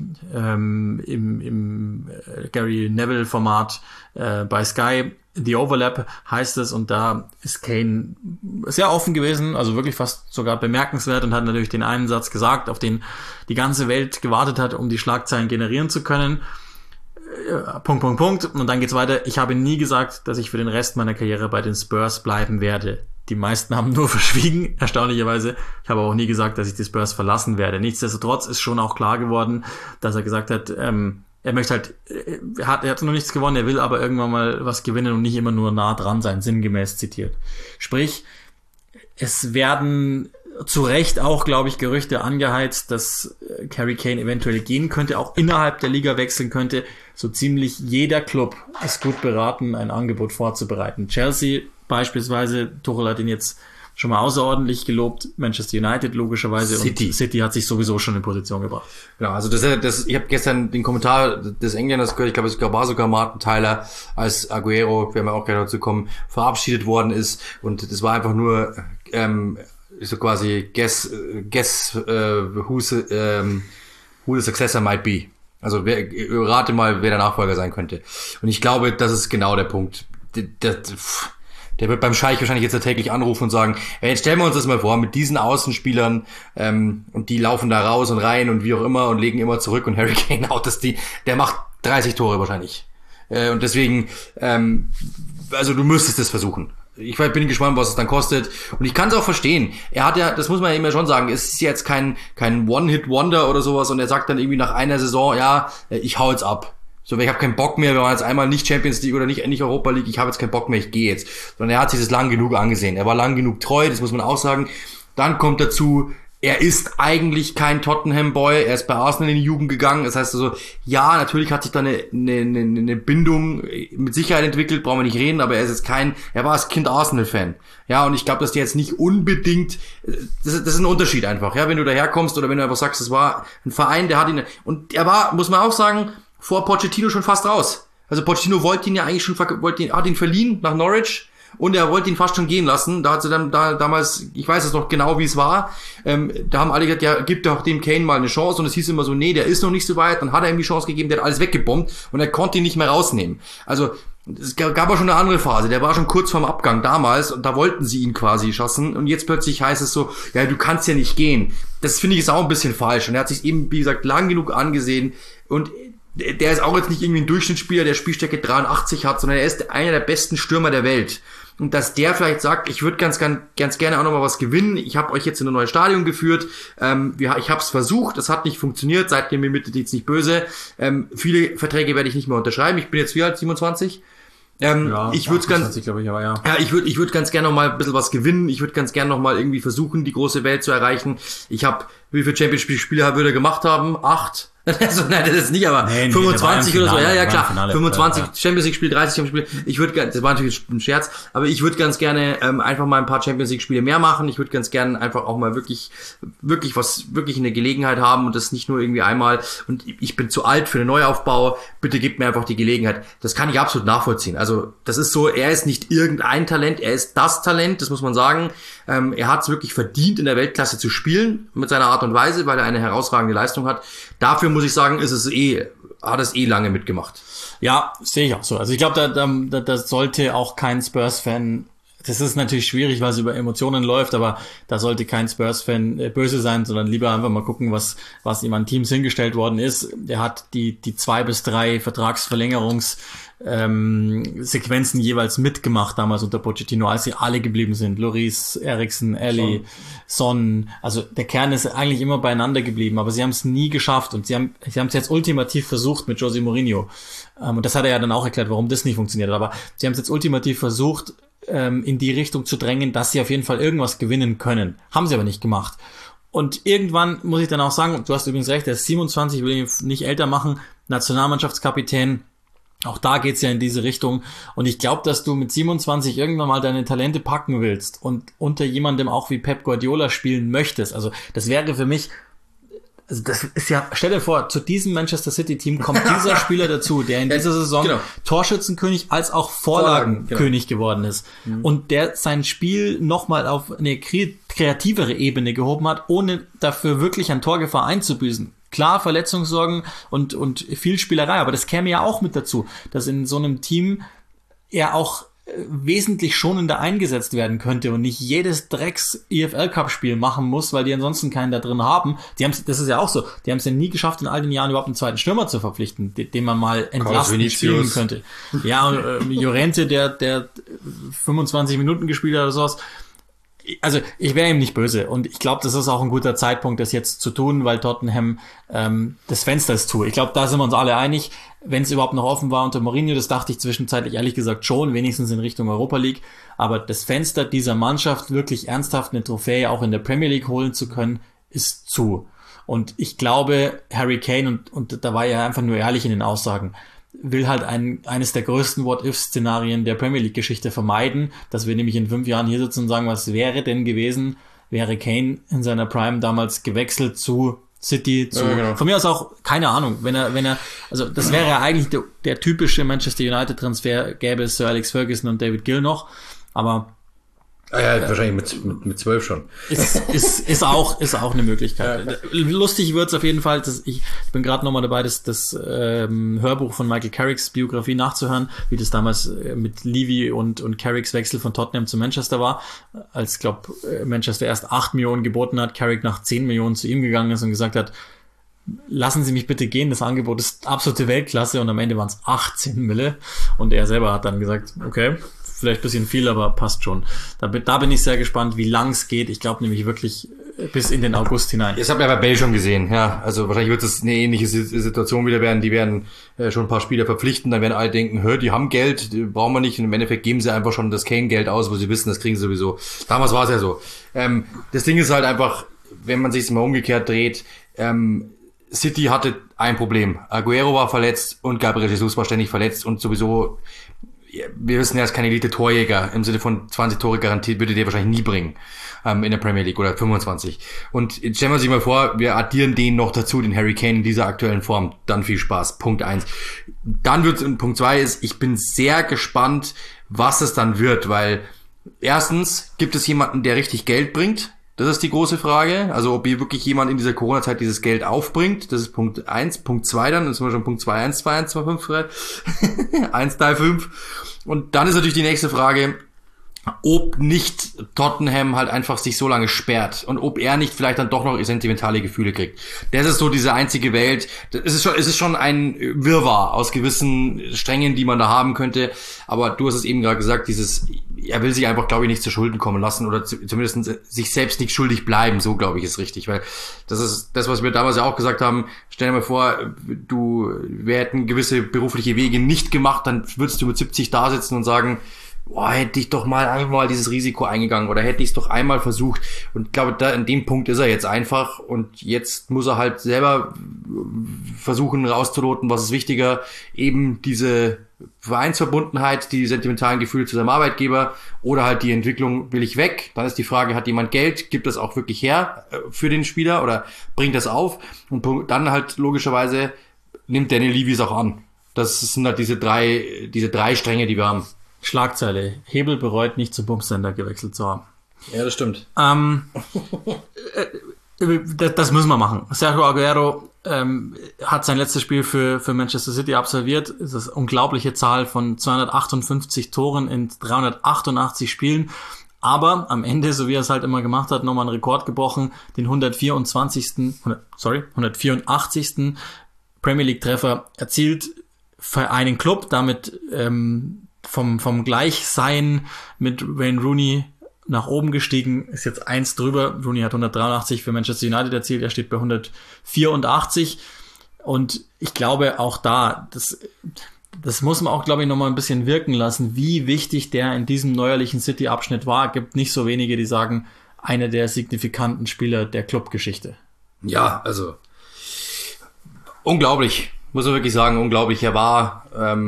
im Gary Neville-Format bei Sky. The Overlap heißt es, und da ist Kane sehr offen gewesen, also wirklich fast sogar bemerkenswert, und hat natürlich den einen Satz gesagt, auf den die ganze Welt gewartet hat, um die Schlagzeilen generieren zu können. Punkt. Und dann geht's weiter. Ich habe nie gesagt, dass ich für den Rest meiner Karriere bei den Spurs bleiben werde. Die meisten haben nur verschwiegen, erstaunlicherweise. Ich habe auch nie gesagt, dass ich die Spurs verlassen werde. Nichtsdestotrotz ist schon auch klar geworden, dass er gesagt hat, er möchte halt, er hat noch nichts gewonnen, er will aber irgendwann mal was gewinnen und nicht immer nur nah dran sein, sinngemäß zitiert. Sprich, es werden zu Recht auch, glaube ich, Gerüchte angeheizt, dass Harry Kane eventuell gehen könnte, auch innerhalb der Liga wechseln könnte. So ziemlich jeder Club ist gut beraten, ein Angebot vorzubereiten. Chelsea beispielsweise, Tuchel hat ihn jetzt schon mal außerordentlich gelobt, Manchester United logischerweise, und City hat sich sowieso schon in Position gebracht. Genau, also ich habe gestern den Kommentar des Engländers gehört, ich glaube, es war sogar Martin Tyler, als Aguero, werden wir auch gleich dazu kommen, verabschiedet worden ist, und das war einfach nur so quasi guess who the successor might be. Also rate mal, wer der Nachfolger sein könnte. Und ich glaube, das ist genau der Punkt. Der wird beim Scheich wahrscheinlich jetzt täglich anrufen und sagen, hey, jetzt stellen wir uns das mal vor, mit diesen Außenspielern, und die laufen da raus und rein und wie auch immer und legen immer zurück, und Harry Kane haut der macht 30 Tore wahrscheinlich. Und deswegen, also du müsstest es versuchen. Ich bin gespannt, was es dann kostet. Und ich kann es auch verstehen. Er hat ja, das muss man ja immer schon sagen, es ist jetzt kein One-Hit-Wonder oder sowas, und er sagt dann irgendwie nach einer Saison, ja, ich hau jetzt ab. So, ich habe keinen Bock mehr, wir waren jetzt einmal nicht Champions League oder nicht Europa League, ich habe jetzt keinen Bock mehr, ich gehe jetzt. Sondern er hat sich das lang genug angesehen. Er war lang genug treu, das muss man auch sagen. Dann kommt dazu, er ist eigentlich kein Tottenham-Boy, er ist bei Arsenal in die Jugend gegangen. Das heißt also, ja, natürlich hat sich da eine Bindung mit Sicherheit entwickelt, brauchen wir nicht reden, aber er war als Kind Arsenal-Fan. Ja, und ich glaube, dass der jetzt nicht unbedingt, das ist ein Unterschied einfach, ja, wenn du daherkommst oder wenn du einfach sagst, es war ein Verein, der hat ihn, und er war, muss man auch sagen, vor Pochettino schon fast raus. Also Pochettino wollte ihn ja eigentlich schon, hat ihn verliehen nach Norwich, und er wollte ihn fast schon gehen lassen. Da hat sie dann damals, ich weiß es noch genau, wie es war, da haben alle gesagt, ja, gib doch dem Kane mal eine Chance, und es hieß immer so, nee, der ist noch nicht so weit. Dann hat er ihm die Chance gegeben, der hat alles weggebombt, und er konnte ihn nicht mehr rausnehmen. Also es gab auch schon eine andere Phase, der war schon kurz vorm Abgang damals, und da wollten sie ihn quasi schassen, und jetzt plötzlich heißt es so, ja, du kannst ja nicht gehen. Das finde ich ist auch ein bisschen falsch, und er hat sich eben, wie gesagt, lang genug angesehen, und der ist auch jetzt nicht irgendwie ein Durchschnittsspieler, der Spielstärke 83 hat, sondern er ist einer der besten Stürmer der Welt. und dass der vielleicht sagt, ich würde ganz gerne auch noch mal was gewinnen. Ich habe euch jetzt in ein neues Stadion geführt. Ich habe es versucht, das hat nicht funktioniert. Seid ihr mir bitte jetzt nicht böse. Viele Verträge werde ich nicht mehr unterschreiben. Ich bin jetzt wie alt, 27? Ich würde ganz, ich ja, ich würde ganz gerne noch mal ein bisschen was gewinnen. Ich würde ganz gerne noch mal irgendwie versuchen, die große Welt zu erreichen. Wie viele Championship-Spiele würde er gemacht haben? 8? Also, nein, das ist nicht, aber 25 oder so. Ja, klar. Finale, 25 Champions League Spiele, 30 Champions League Spiele. Das war natürlich ein Scherz, aber ich würde ganz gerne einfach mal ein paar Champions League Spiele mehr machen. Ich würde ganz gerne einfach auch mal wirklich eine Gelegenheit haben und das nicht nur irgendwie einmal. Und ich bin zu alt für den Neuaufbau. Bitte gebt mir einfach die Gelegenheit. Das kann ich absolut nachvollziehen. Also, das ist so, er ist nicht irgendein Talent, er ist das Talent, das muss man sagen. Er hat es wirklich verdient, in der Weltklasse zu spielen, mit seiner Art und Weise, weil er eine herausragende Leistung hat. Dafür muss ich sagen, hat es lange mitgemacht. Ja, sehe ich auch so. Also ich glaube, da sollte auch kein Spurs-Fan, das ist natürlich schwierig, weil es über Emotionen läuft, aber da sollte kein Spurs-Fan böse sein, sondern lieber einfach mal gucken, was ihm an Teams hingestellt worden ist. Er hat die 2 bis 3 Sequenzen jeweils mitgemacht, damals unter Pochettino, als sie alle geblieben sind. Lloris, Eriksen, Alli, Son. Also der Kern ist eigentlich immer beieinander geblieben, aber sie haben es nie geschafft und sie haben es jetzt ultimativ versucht mit Jose Mourinho. Und das hat er ja dann auch erklärt, warum das nicht funktioniert hat. Aber sie haben es jetzt ultimativ versucht, in die Richtung zu drängen, dass sie auf jeden Fall irgendwas gewinnen können. Haben sie aber nicht gemacht. Und irgendwann muss ich dann auch sagen, du hast übrigens recht, er ist 27, will ihn nicht älter machen, Nationalmannschaftskapitän. Auch da geht's ja in diese Richtung. Und ich glaube, dass du mit 27 irgendwann mal deine Talente packen willst und unter jemandem auch wie Pep Guardiola spielen möchtest. Also das wäre für mich, also das ist ja, stell dir vor, zu diesem Manchester City Team kommt dieser Spieler dazu, der in dieser Saison Torschützenkönig als auch Vorlagenkönig geworden ist. Und der sein Spiel nochmal auf eine kreativere Ebene gehoben hat, ohne dafür wirklich an Torgefahr einzubüßen. Klar, Verletzungssorgen und viel Spielerei, aber das käme ja auch mit dazu, dass in so einem Team er auch wesentlich schonender eingesetzt werden könnte und nicht jedes Drecks-EFL-Cup-Spiel machen muss, weil die ansonsten keinen da drin haben. Das ist ja auch so, die haben es ja nie geschafft, in all den Jahren überhaupt einen zweiten Stürmer zu verpflichten, den man mal entlastend spielen könnte. Ja, und Llorente, der 25 Minuten gespielt hat oder sowas. Also ich wäre ihm nicht böse und ich glaube, das ist auch ein guter Zeitpunkt, das jetzt zu tun, weil Tottenham das Fenster ist zu. Ich glaube, da sind wir uns alle einig, wenn es überhaupt noch offen war unter Mourinho, das dachte ich zwischenzeitlich ehrlich gesagt schon, wenigstens in Richtung Europa League, aber das Fenster dieser Mannschaft, wirklich ernsthaft eine Trophäe auch in der Premier League holen zu können, ist zu. Und ich glaube, Harry Kane, und da war er einfach nur ehrlich in den Aussagen, will halt eines der größten What-If-Szenarien der Premier League-Geschichte vermeiden, dass wir nämlich in 5 Jahren hier sitzen und sagen, was wäre denn gewesen, wäre Kane in seiner Prime damals gewechselt zu City, von mir aus auch, keine Ahnung, wenn er, also das wäre ja eigentlich der typische Manchester United-Transfer, gäbe es Sir Alex Ferguson und David Gill noch, aber wahrscheinlich mit 12 schon. Ist auch eine Möglichkeit. Ja. Lustig wird's auf jeden Fall. Ich bin gerade nochmal dabei, das Hörbuch von Michael Carricks Biografie nachzuhören, wie das damals mit Levy und Carricks Wechsel von Tottenham zu Manchester war. Als, Manchester erst 8 Millionen geboten hat, Carrick nach 10 Millionen zu ihm gegangen ist und gesagt hat, lassen Sie mich bitte gehen, das Angebot ist absolute Weltklasse, und am Ende waren es 18 Mille und er selber hat dann gesagt, okay, vielleicht ein bisschen viel, aber passt schon. Da bin ich sehr gespannt, wie lang es geht. Ich glaube nämlich wirklich bis in den August hinein. Das haben wir bei Bale schon gesehen, ja. Also wahrscheinlich wird es eine ähnliche Situation wieder werden. Die werden schon ein paar Spieler verpflichten, dann werden alle denken, die haben Geld, brauchen wir nicht. Und im Endeffekt geben sie einfach schon das Kane-Geld aus, wo sie wissen, das kriegen sie sowieso. Damals war es ja so. Das Ding ist halt einfach, wenn man sich es mal umgekehrt dreht, City hatte ein Problem. Aguero war verletzt und Gabriel Jesus war ständig verletzt und sowieso, wir wissen, er ist kein Elite-Torjäger, im Sinne von 20 Tore garantiert würde der wahrscheinlich nie bringen in der Premier League oder 25. Und jetzt stellen wir sich mal vor, wir addieren den noch dazu, den Harry Kane in dieser aktuellen Form. Dann viel Spaß. Punkt 1. Dann Punkt 2 ist, ich bin sehr gespannt, was es dann wird, weil erstens gibt es jemanden, der richtig Geld bringt. Das ist die große Frage. Also ob hier wirklich jemand in dieser Corona-Zeit dieses Geld aufbringt. Das ist Punkt 1. Punkt 2 dann, das sind wir schon Punkt 2, 1, 2, 1, 2, 5, 1, 3, 5. Und dann ist natürlich die nächste Frage, ob nicht Tottenham halt einfach sich so lange sperrt und ob er nicht vielleicht dann doch noch sentimentale Gefühle kriegt. Das ist so diese einzige Welt. Es ist schon ein Wirrwarr aus gewissen Strängen, die man da haben könnte. Aber du hast es eben gerade gesagt, er will sich einfach, glaube ich, nicht zu Schulden kommen lassen oder zumindest sich selbst nicht schuldig bleiben, so glaube ich ist richtig, weil das ist das, was wir damals ja auch gesagt haben. Stell dir mal vor, wir hätten gewisse berufliche Wege nicht gemacht, dann würdest du mit 70 da sitzen und sagen, boah, hätte ich doch mal einmal dieses Risiko eingegangen oder hätte ich es doch einmal versucht. Und ich glaube, da in dem Punkt ist er jetzt einfach und jetzt muss er halt selber versuchen rauszuloten, was ist wichtiger, eben diese Vereinsverbundenheit, die sentimentalen Gefühle zu seinem Arbeitgeber oder halt die Entwicklung, will ich weg. Dann ist die Frage, hat jemand Geld, gibt das auch wirklich her für den Spieler oder bringt das auf? Und dann halt logischerweise nimmt Daniel Levy es auch an. Das sind halt diese drei Stränge, die wir haben. Schlagzeile. Hebel bereut nicht zum Bumsender gewechselt zu haben. Ja, das stimmt. Das müssen wir machen. Sergio Aguero hat sein letztes Spiel für Manchester City absolviert. Das ist eine unglaubliche Zahl von 258 Toren in 388 Spielen. Aber am Ende, so wie er es halt immer gemacht hat, nochmal einen Rekord gebrochen, den 184. Premier League Treffer erzielt für einen Club, damit vom Gleichsein mit Wayne Rooney nach oben gestiegen, ist jetzt 1 drüber. Rooney hat 183 für Manchester United erzielt, er steht bei 184. Und ich glaube auch das muss man auch, glaube ich, nochmal ein bisschen wirken lassen, wie wichtig der in diesem neuerlichen City-Abschnitt war. Gibt nicht so wenige, die sagen, einer der signifikanten Spieler der Clubgeschichte. Ja, also unglaublich, muss man wirklich sagen, unglaublich. Er war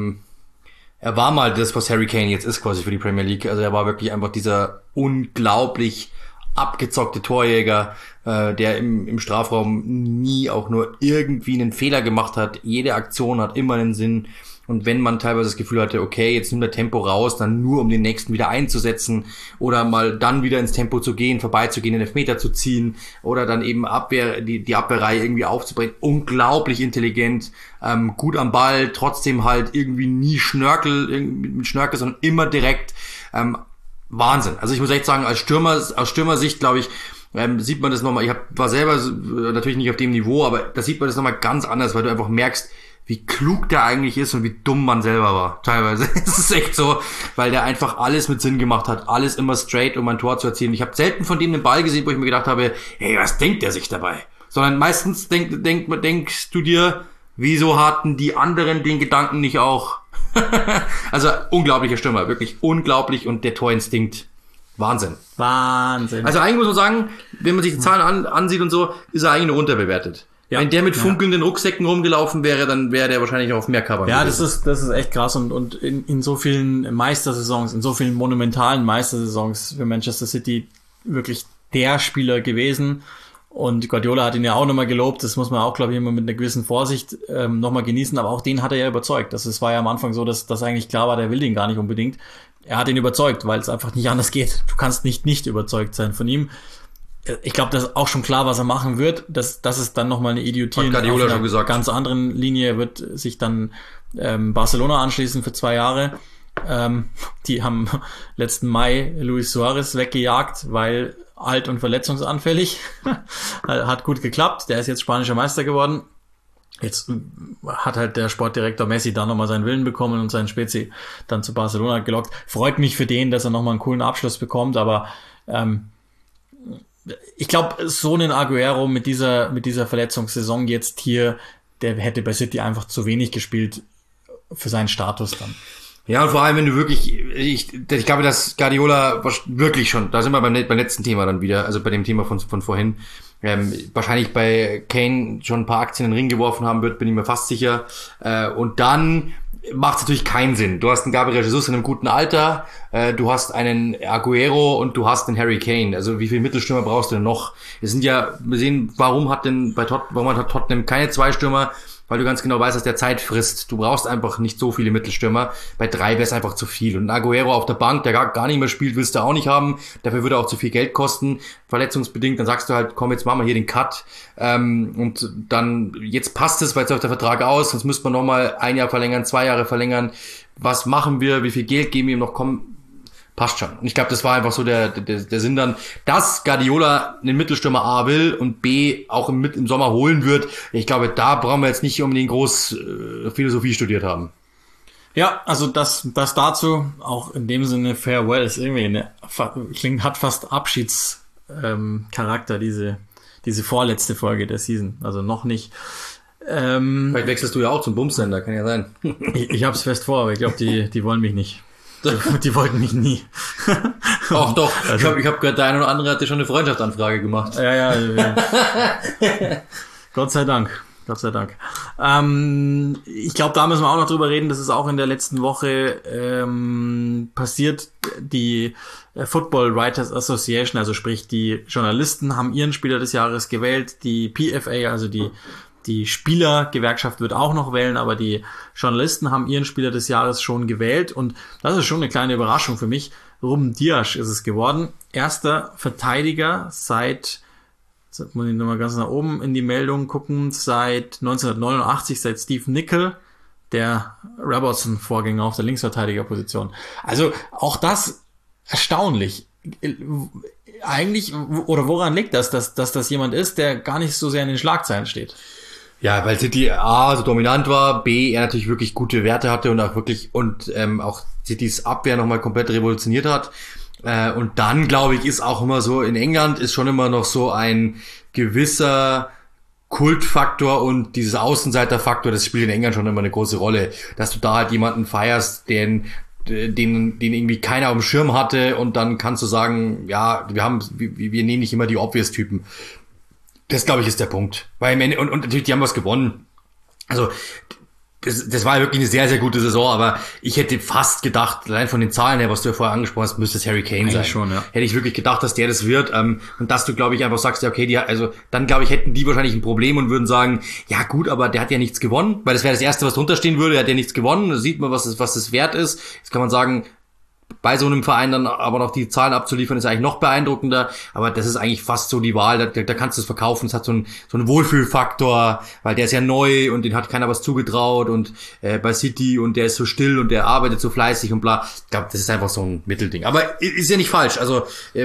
mal das, was Harry Kane jetzt ist quasi für die Premier League. Also er war wirklich einfach dieser unglaublich abgezockte Torjäger, der im Strafraum nie auch nur irgendwie einen Fehler gemacht hat. Jede Aktion hat immer einen Sinn. Und wenn man teilweise das Gefühl hatte, okay, jetzt nimmt er Tempo raus, dann nur um den nächsten wieder einzusetzen oder mal dann wieder ins Tempo zu gehen, vorbeizugehen, den Elfmeter zu ziehen oder dann eben die Abwehrreihe irgendwie aufzubringen. Unglaublich intelligent, gut am Ball, trotzdem halt irgendwie nie mit Schnörkel, sondern immer direkt. Wahnsinn. Also ich muss echt sagen, aus Stürmersicht, glaube ich, sieht man das nochmal. War selber natürlich nicht auf dem Niveau, aber da sieht man das nochmal ganz anders, weil du einfach merkst, wie klug der eigentlich ist und wie dumm man selber war. Teilweise. Es ist echt so, weil der einfach alles mit Sinn gemacht hat. Alles immer straight, um ein Tor zu erzielen. Ich habe selten von dem einen Ball gesehen, wo ich mir gedacht habe, hey, was denkt der sich dabei? Sondern meistens denkst du dir, wieso hatten die anderen den Gedanken nicht auch? Also unglaublicher Stürmer, wirklich unglaublich und der Torinstinkt. Wahnsinn. Also eigentlich muss man sagen, wenn man sich die Zahlen ansieht und so, ist er eigentlich nur unterbewertet. Ja, wenn der mit funkelnden Rucksäcken rumgelaufen wäre, dann wäre der wahrscheinlich auf mehr Cover. Ja, das ist echt krass und in so vielen Meistersaisons, in so vielen monumentalen Meistersaisons für Manchester City wirklich der Spieler gewesen. Und Guardiola hat ihn ja auch nochmal gelobt, das muss man auch, glaube ich, immer mit einer gewissen Vorsicht nochmal genießen, aber auch den hat er ja überzeugt. Es war ja am Anfang so, dass eigentlich klar war, der will den gar nicht unbedingt. Er hat ihn überzeugt, weil es einfach nicht anders geht. Du kannst nicht überzeugt sein von ihm. Ich glaube, das ist auch schon klar, was er machen wird. Das ist dann nochmal eine Idiotie. Hat Guardiola schon gesagt. Ganz anderen Linie. Er wird sich dann Barcelona anschließen für 2 Jahre. Die haben letzten Mai Luis Suarez weggejagt, weil alt und verletzungsanfällig. Hat gut geklappt. Der ist jetzt spanischer Meister geworden. Jetzt hat halt der Sportdirektor Messi da nochmal seinen Willen bekommen und seinen Spezi dann zu Barcelona gelockt. Freut mich für den, dass er nochmal einen coolen Abschluss bekommt, aber ich glaube, so einen Aguero mit dieser Verletzungssaison jetzt hier, der hätte bei City einfach zu wenig gespielt für seinen Status dann. Ja, und vor allem, wenn du wirklich, ich glaube, dass Guardiola wirklich schon, da sind wir beim letzten Thema dann wieder, also bei dem Thema von vorhin, wahrscheinlich bei Kane schon ein paar Aktien in den Ring geworfen haben wird, bin ich mir fast sicher. Und dann macht es natürlich keinen Sinn. Du hast einen Gabriel Jesus in einem guten Alter, du hast einen Aguero und du hast einen Harry Kane. Also wie viele Mittelstürmer brauchst du denn noch? Wir sehen, warum hat Tottenham keine 2 Stürmer? Weil du ganz genau weißt, dass der Zeit frisst. Du brauchst einfach nicht so viele Mittelstürmer. Bei 3 wäre es einfach zu viel. Und ein Aguero auf der Bank, der gar nicht mehr spielt, willst du auch nicht haben. Dafür würde er auch zu viel Geld kosten, verletzungsbedingt. Dann sagst du halt, komm, jetzt machen wir hier den Cut. Und dann, jetzt passt es, weil jetzt läuft der Vertrag aus. Sonst müsste man nochmal 1 Jahr verlängern, 2 Jahre verlängern. Was machen wir? Wie viel Geld geben wir ihm noch? Komm, passt schon. Und ich glaube, das war einfach so der Sinn dann, dass Guardiola einen Mittelstürmer A will und B auch im Sommer holen wird. Ich glaube, da brauchen wir jetzt nicht unbedingt groß Philosophie studiert haben. Ja, also das dazu, auch in dem Sinne Farewell ist irgendwie hat fast Charakter, diese vorletzte Folge der Season. Also noch nicht. Vielleicht wechselst du ja auch zum Bumsender, kann ja sein. Ich hab's fest vor, aber ich glaube, die wollen mich nicht. Die wollten mich nie. Ach doch, also, ich hab gehört, der eine oder andere hatte schon eine Freundschaftsanfrage gemacht. Ja. Gott sei Dank. Ich glaube, da müssen wir auch noch drüber reden. Das ist auch in der letzten Woche passiert. Die Football Writers Association, also sprich die Journalisten, haben ihren Spieler des Jahres gewählt. Die PFA, also die Spielergewerkschaft wird auch noch wählen, aber die Journalisten haben ihren Spieler des Jahres schon gewählt. Und das ist schon eine kleine Überraschung für mich. Ruben Dias ist es geworden. Erster Verteidiger seit, jetzt muss ich nochmal ganz nach oben in die Meldung gucken, seit 1989, seit Steve Nicol, der Robertson-Vorgänger auf der Linksverteidigerposition. Also auch das erstaunlich. Eigentlich, oder woran liegt das, dass das jemand ist, der gar nicht so sehr in den Schlagzeilen steht? Ja, weil City A so dominant war, B er natürlich wirklich gute Werte hatte und auch wirklich auch Citys Abwehr nochmal komplett revolutioniert hat. Und dann, glaube ich, ist auch immer so, in England ist schon immer noch so ein gewisser Kultfaktor und dieses Außenseiterfaktor, das spielt in England schon immer eine große Rolle, dass du da halt jemanden feierst, den irgendwie keiner auf dem Schirm hatte, und dann kannst du sagen, ja, wir nehmen nicht immer die Obvious-Typen. Das, glaube ich, ist der Punkt. Weil und natürlich, die haben was gewonnen. Also, das war wirklich eine sehr, sehr gute Saison, aber ich hätte fast gedacht, allein von den Zahlen her, was du ja vorher angesprochen hast, müsste es Harry Kane sein. Schon, ja. Hätte ich wirklich gedacht, dass der das wird, und dass du, glaube ich, einfach sagst, ja, okay, dann, glaube ich, hätten die wahrscheinlich ein Problem und würden sagen, ja gut, aber der hat ja nichts gewonnen, weil das wäre das Erste, was drunter stehen würde, er hat ja nichts gewonnen, da sieht man, was es wert ist. Jetzt kann man sagen, bei so einem Verein dann aber noch die Zahlen abzuliefern, ist eigentlich noch beeindruckender, aber das ist eigentlich fast so die Wahl, da kannst du es verkaufen, es hat so einen Wohlfühlfaktor, weil der ist ja neu und den hat keiner was zugetraut, und bei City, und der ist so still und der arbeitet so fleißig und bla. Ich glaube, das ist einfach so ein Mittelding. Aber ist ja nicht falsch, also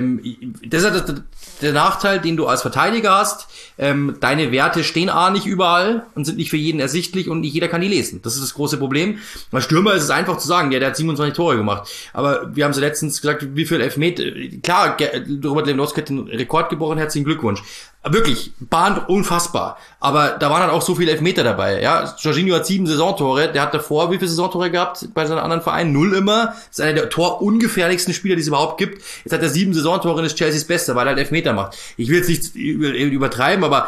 das ist der Nachteil, den du als Verteidiger hast. Deine Werte stehen nicht überall und sind nicht für jeden ersichtlich, und nicht jeder kann die lesen. Das ist das große Problem. Als Stürmer ist es einfach zu sagen, der hat 27 Tore gemacht. Aber wir haben so letztens gesagt, wie viel Elfmeter. Klar, Robert Lewandowski hat den Rekord gebrochen, herzlichen Glückwunsch. Wirklich, unfassbar. Aber da waren dann auch so viele Elfmeter dabei. Ja, Jorginho hat 7 Saisontore. Der hat davor wie viele Saisontore gehabt bei seinen anderen Vereinen? 0 immer. Das ist einer der torungefährlichsten Spieler, die es überhaupt gibt. Jetzt hat er 7 Saisontore und ist Chelseas Bester, weil er halt Elfmeter macht. Ich will jetzt nicht übertreiben, aber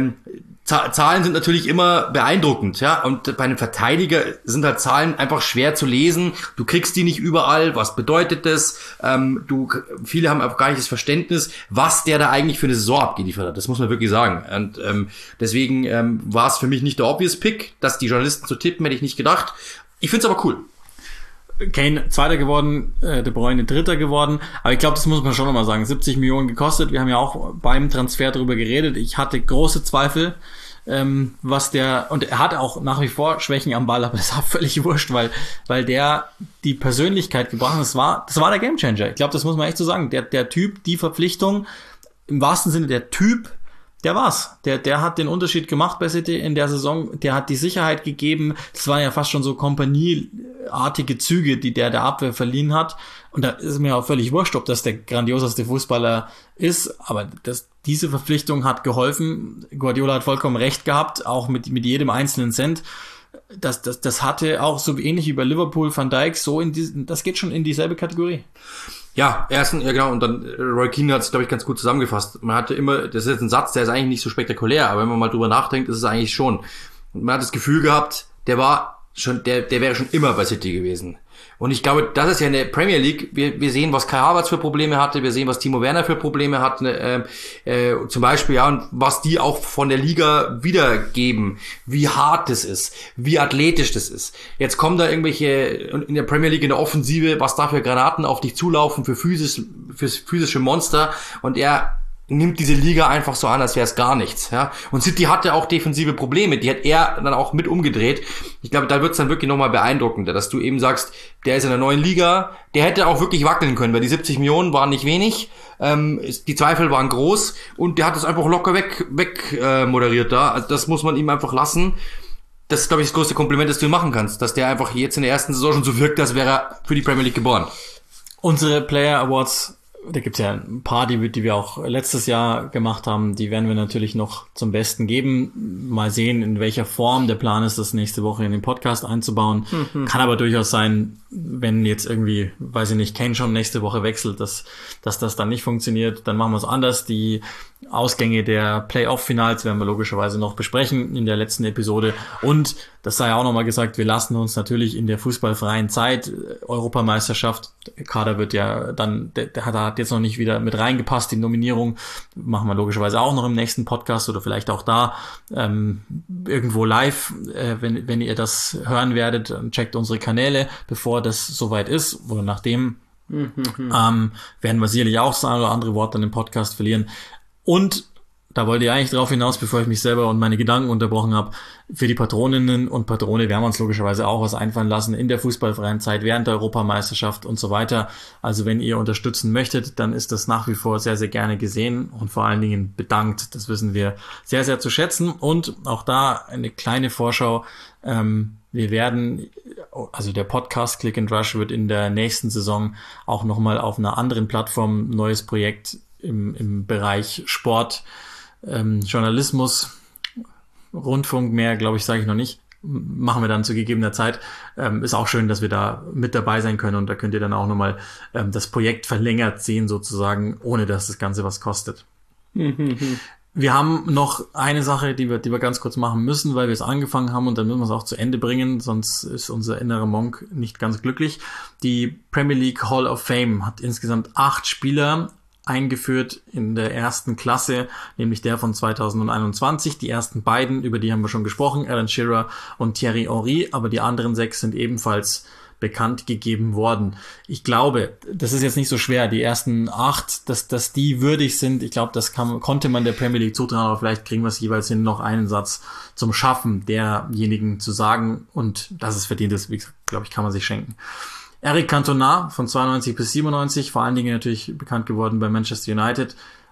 Zahlen sind natürlich immer beeindruckend, ja, und bei einem Verteidiger sind halt Zahlen einfach schwer zu lesen. Du kriegst die nicht überall. Was bedeutet das? Viele haben auch gar nicht das Verständnis, was der da eigentlich für eine Saison abgeliefert hat. Das muss man wirklich sagen. Und deswegen war es für mich nicht der obvious Pick, dass die Journalisten so tippen, hätte ich nicht gedacht. Ich find's aber cool. Kane Zweiter geworden, De Bruyne Dritter geworden, aber ich glaube, das muss man schon nochmal sagen, 70 Millionen gekostet, wir haben ja auch beim Transfer darüber geredet, ich hatte große Zweifel, und er hat auch nach wie vor Schwächen am Ball, aber das war völlig wurscht, weil der die Persönlichkeit gebracht hat, das war der Gamechanger, ich glaube, das muss man echt so sagen, der Typ, die Verpflichtung, im wahrsten Sinne der Typ, der war's. Der hat den Unterschied gemacht bei City in der Saison. Der hat die Sicherheit gegeben. Das waren ja fast schon so kompanieartige Züge, die der Abwehr verliehen hat. Und da ist mir auch völlig wurscht, ob das der grandioseste Fußballer ist. Aber diese Verpflichtung hat geholfen. Guardiola hat vollkommen recht gehabt, auch mit jedem einzelnen Cent. Das hatte auch so ähnlich wie bei Liverpool, Van Dijk, das geht schon in dieselbe Kategorie. Ja, genau, und dann Roy Keane hat es, glaube ich, ganz gut zusammengefasst. Man hatte immer, das ist jetzt ein Satz, der ist eigentlich nicht so spektakulär, aber wenn man mal drüber nachdenkt, ist es eigentlich schon. Und man hat das Gefühl gehabt, der wäre schon immer bei City gewesen. Und ich glaube, das ist ja in der Premier League, wir sehen, was Kai Havertz für Probleme hatte, wir sehen, was Timo Werner für Probleme hat, zum Beispiel, ja, und was die auch von der Liga wiedergeben, wie hart das ist, wie athletisch das ist. Jetzt kommen da irgendwelche, in der Premier League in der Offensive, was da für Granaten auf dich zulaufen, für physische Monster, und er nimmt diese Liga einfach so an, als wäre es gar nichts, ja. Und City hatte auch defensive Probleme, die hat er dann auch mit umgedreht. Ich glaube, da wird's dann wirklich nochmal beeindruckender, dass du eben sagst, der ist in der neuen Liga, der hätte auch wirklich wackeln können, weil die 70 Millionen waren nicht wenig, die Zweifel waren groß, und der hat das einfach locker weg moderiert da. Also das muss man ihm einfach lassen. das ist, glaube ich, das größte Kompliment, das du ihm machen kannst, dass der einfach jetzt in der ersten Saison schon so wirkt, als wäre er für die Premier League geboren. Unsere Player Awards, da gibt's ja ein paar, die wir auch letztes Jahr gemacht haben, die werden wir natürlich noch zum Besten geben. Mal sehen, in welcher Form der Plan ist, das nächste Woche in den Podcast einzubauen. Kann aber durchaus sein, wenn jetzt irgendwie, weiß ich nicht, Kane schon nächste Woche wechselt, dass das dann nicht funktioniert, dann machen wir es anders. Die Ausgänge der Playoff-Finals werden wir logischerweise noch besprechen in der letzten Episode. Und, das sei auch nochmal gesagt, wir lassen uns natürlich in der fußballfreien Zeit, Europameisterschaft, der Kader wird ja dann, der hat jetzt noch nicht wieder mit reingepasst, die Nominierung, machen wir logischerweise auch noch im nächsten Podcast oder vielleicht auch da irgendwo live, wenn ihr das hören werdet, checkt unsere Kanäle, bevor das soweit ist oder nachdem. Werden wir sicherlich auch das eine oder andere Wort dann im Podcast verlieren. Und da wollte ich eigentlich drauf hinaus, bevor ich mich selber und meine Gedanken unterbrochen habe, für die Patroninnen und Patrone werden wir uns logischerweise auch was einfallen lassen in der fußballfreien Zeit, während der Europameisterschaft und so weiter. Also wenn ihr unterstützen möchtet, dann ist das nach wie vor sehr, sehr gerne gesehen und vor allen Dingen bedankt. Das wissen wir sehr, sehr zu schätzen. Und auch da eine kleine Vorschau. Wir werden, also der Podcast Click and Rush wird in der nächsten Saison auch nochmal auf einer anderen Plattform ein neues Projekt im Bereich Sport, Journalismus, Rundfunk, mehr glaube ich, sage ich noch nicht, machen wir dann zu gegebener Zeit. Ist auch schön, dass wir da mit dabei sein können und da könnt ihr dann auch nochmal das Projekt verlängert sehen sozusagen, ohne dass das Ganze was kostet. Wir haben noch eine Sache, die wir ganz kurz machen müssen, weil wir es angefangen haben und dann müssen wir es auch zu Ende bringen, sonst ist unser innerer Monk nicht ganz glücklich. Die Premier League Hall of Fame hat insgesamt 8 Spieler eingeführt in der ersten Klasse, nämlich der von 2021. Die ersten beiden, über die haben wir schon gesprochen, Alan Shearer und Thierry Henry, aber die anderen 6 sind ebenfalls bekannt gegeben worden. Ich glaube, das ist jetzt nicht so schwer, die ersten 8, dass die würdig sind. Ich glaube, das konnte man der Premier League zutrauen, aber vielleicht kriegen wir es jeweils hin, noch einen Satz zum Schaffen derjenigen zu sagen und dass es verdient ist, wie gesagt, glaube ich, kann man sich schenken. Eric Cantona von 92 bis 97, vor allen Dingen natürlich bekannt geworden bei Manchester United.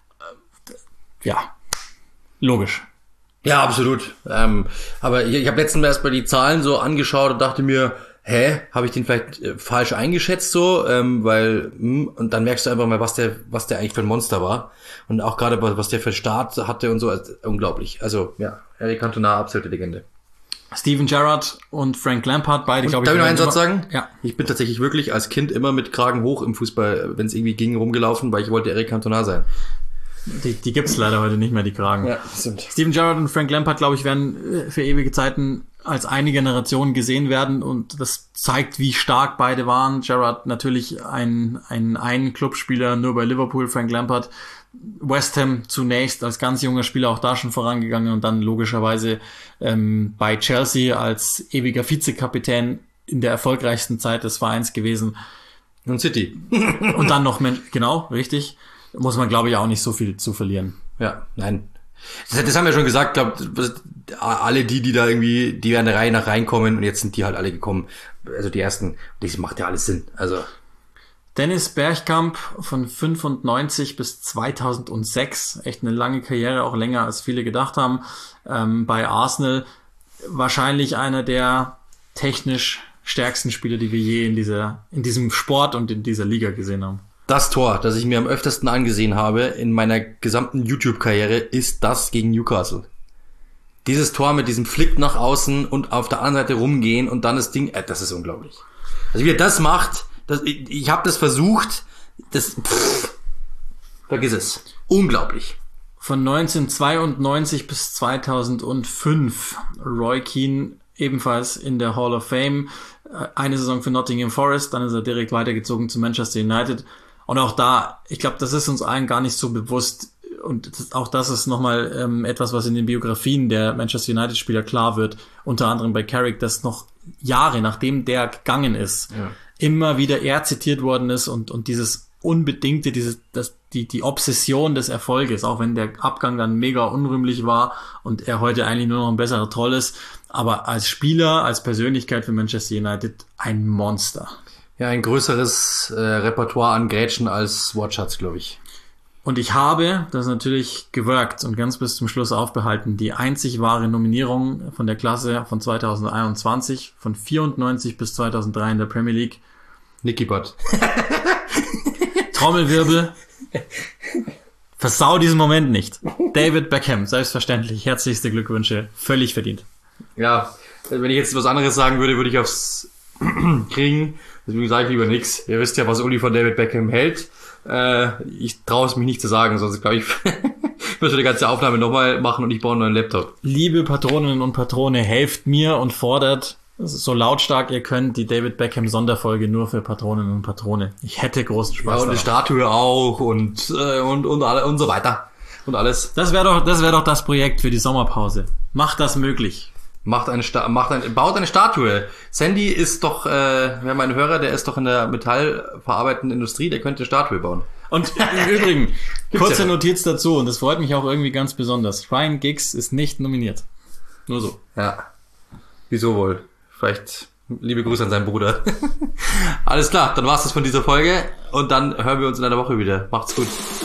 Ja, logisch. Ja, absolut. Aber ich habe letztens erst mal die Zahlen so angeschaut und dachte mir, habe ich den vielleicht falsch eingeschätzt so, weil und dann merkst du einfach mal, was der eigentlich für ein Monster war und auch gerade was der für Start hatte und so, also, unglaublich. Also ja, Eric Cantona, absolute Legende. Steven Gerrard und Frank Lampard, beide, glaube ich. Darf ich noch einen Satz sagen? Ja. Ich bin tatsächlich wirklich als Kind immer mit Kragen hoch im Fußball, wenn es irgendwie ging, rumgelaufen, weil ich wollte Eric Cantona sein. Die gibt's leider heute nicht mehr, die Kragen. Ja, stimmt. Steven Gerrard und Frank Lampard, glaube ich, werden für ewige Zeiten als eine Generation gesehen werden und das zeigt, wie stark beide waren. Gerrard natürlich ein Clubspieler nur bei Liverpool, Frank Lampard West Ham zunächst als ganz junger Spieler auch da schon vorangegangen und dann logischerweise bei Chelsea als ewiger Vizekapitän in der erfolgreichsten Zeit des Vereins gewesen. Und City. Und dann noch, genau, richtig, muss man glaube ich auch nicht so viel zu verlieren. Ja, nein. Das haben wir schon gesagt, glaube alle die da irgendwie, die werden der Reihe nach reinkommen und jetzt sind die halt alle gekommen. Also die ersten, das macht ja alles Sinn. Also Dennis Bergkamp von 95 bis 2006, echt eine lange Karriere, auch länger als viele gedacht haben, bei Arsenal. Wahrscheinlich einer der technisch stärksten Spieler, die wir je in diesem Sport und in dieser Liga gesehen haben. Das Tor, das ich mir am öftesten angesehen habe in meiner gesamten YouTube-Karriere, ist das gegen Newcastle. Dieses Tor mit diesem Flick nach außen und auf der anderen Seite rumgehen und dann das Ding, das ist unglaublich. Also wie er das macht, ich habe das versucht, vergiss es. Unglaublich. Von 1992 bis 2005 Roy Keane ebenfalls in der Hall of Fame. Eine Saison für Nottingham Forest, dann ist er direkt weitergezogen zu Manchester United. Und auch da, ich glaube, das ist uns allen gar nicht so bewusst. Und auch das ist nochmal etwas, was in den Biografien der Manchester United-Spieler klar wird. Unter anderem bei Carrick, dass noch Jahre nachdem der gegangen ist, immer wieder er zitiert worden ist und dieses unbedingte, die Obsession des Erfolges, auch wenn der Abgang dann mega unrühmlich war und er heute eigentlich nur noch ein besserer Troll ist, aber als Spieler, als Persönlichkeit für Manchester United ein Monster. Ja, ein größeres Repertoire an Grätschen als Wortschatz, glaube ich. Und ich habe das natürlich geworkt und ganz bis zum Schluss aufbehalten. Die einzig wahre Nominierung von der Klasse von 2021, von 94 bis 2003 in der Premier League. Nicky Butt. Trommelwirbel. Versau diesen Moment nicht. David Beckham, selbstverständlich. Herzlichste Glückwünsche. Völlig verdient. Ja, wenn ich jetzt was anderes sagen würde, würde ich aufs kriegen. Deswegen sage ich lieber nichts. Ihr wisst ja, was Uli von David Beckham hält. Ich traue es mich nicht zu sagen, sonst glaube ich, müssen wir die ganze Aufnahme nochmal machen und ich baue einen neuen Laptop. Liebe Patroninnen und Patrone, helft mir und fordert so lautstark ihr könnt die David Beckham Sonderfolge nur für Patroninnen und Patrone. Ich hätte großen Spaß. Ja, und eine Statue auch und so weiter und alles. Das wäre doch das Projekt für die Sommerpause. Macht das möglich. Baut eine Statue. Sandy ist doch, wer mein Hörer, der ist doch in der metallverarbeitenden Industrie, der könnte eine Statue bauen. Und im Übrigen, kurze Notiz dazu, und das freut mich auch irgendwie ganz besonders. Ryan Giggs ist nicht nominiert. Nur so. Ja. Wieso wohl? Vielleicht liebe Grüße an seinen Bruder. Alles klar, dann war's das von dieser Folge und dann hören wir uns in einer Woche wieder. Macht's gut.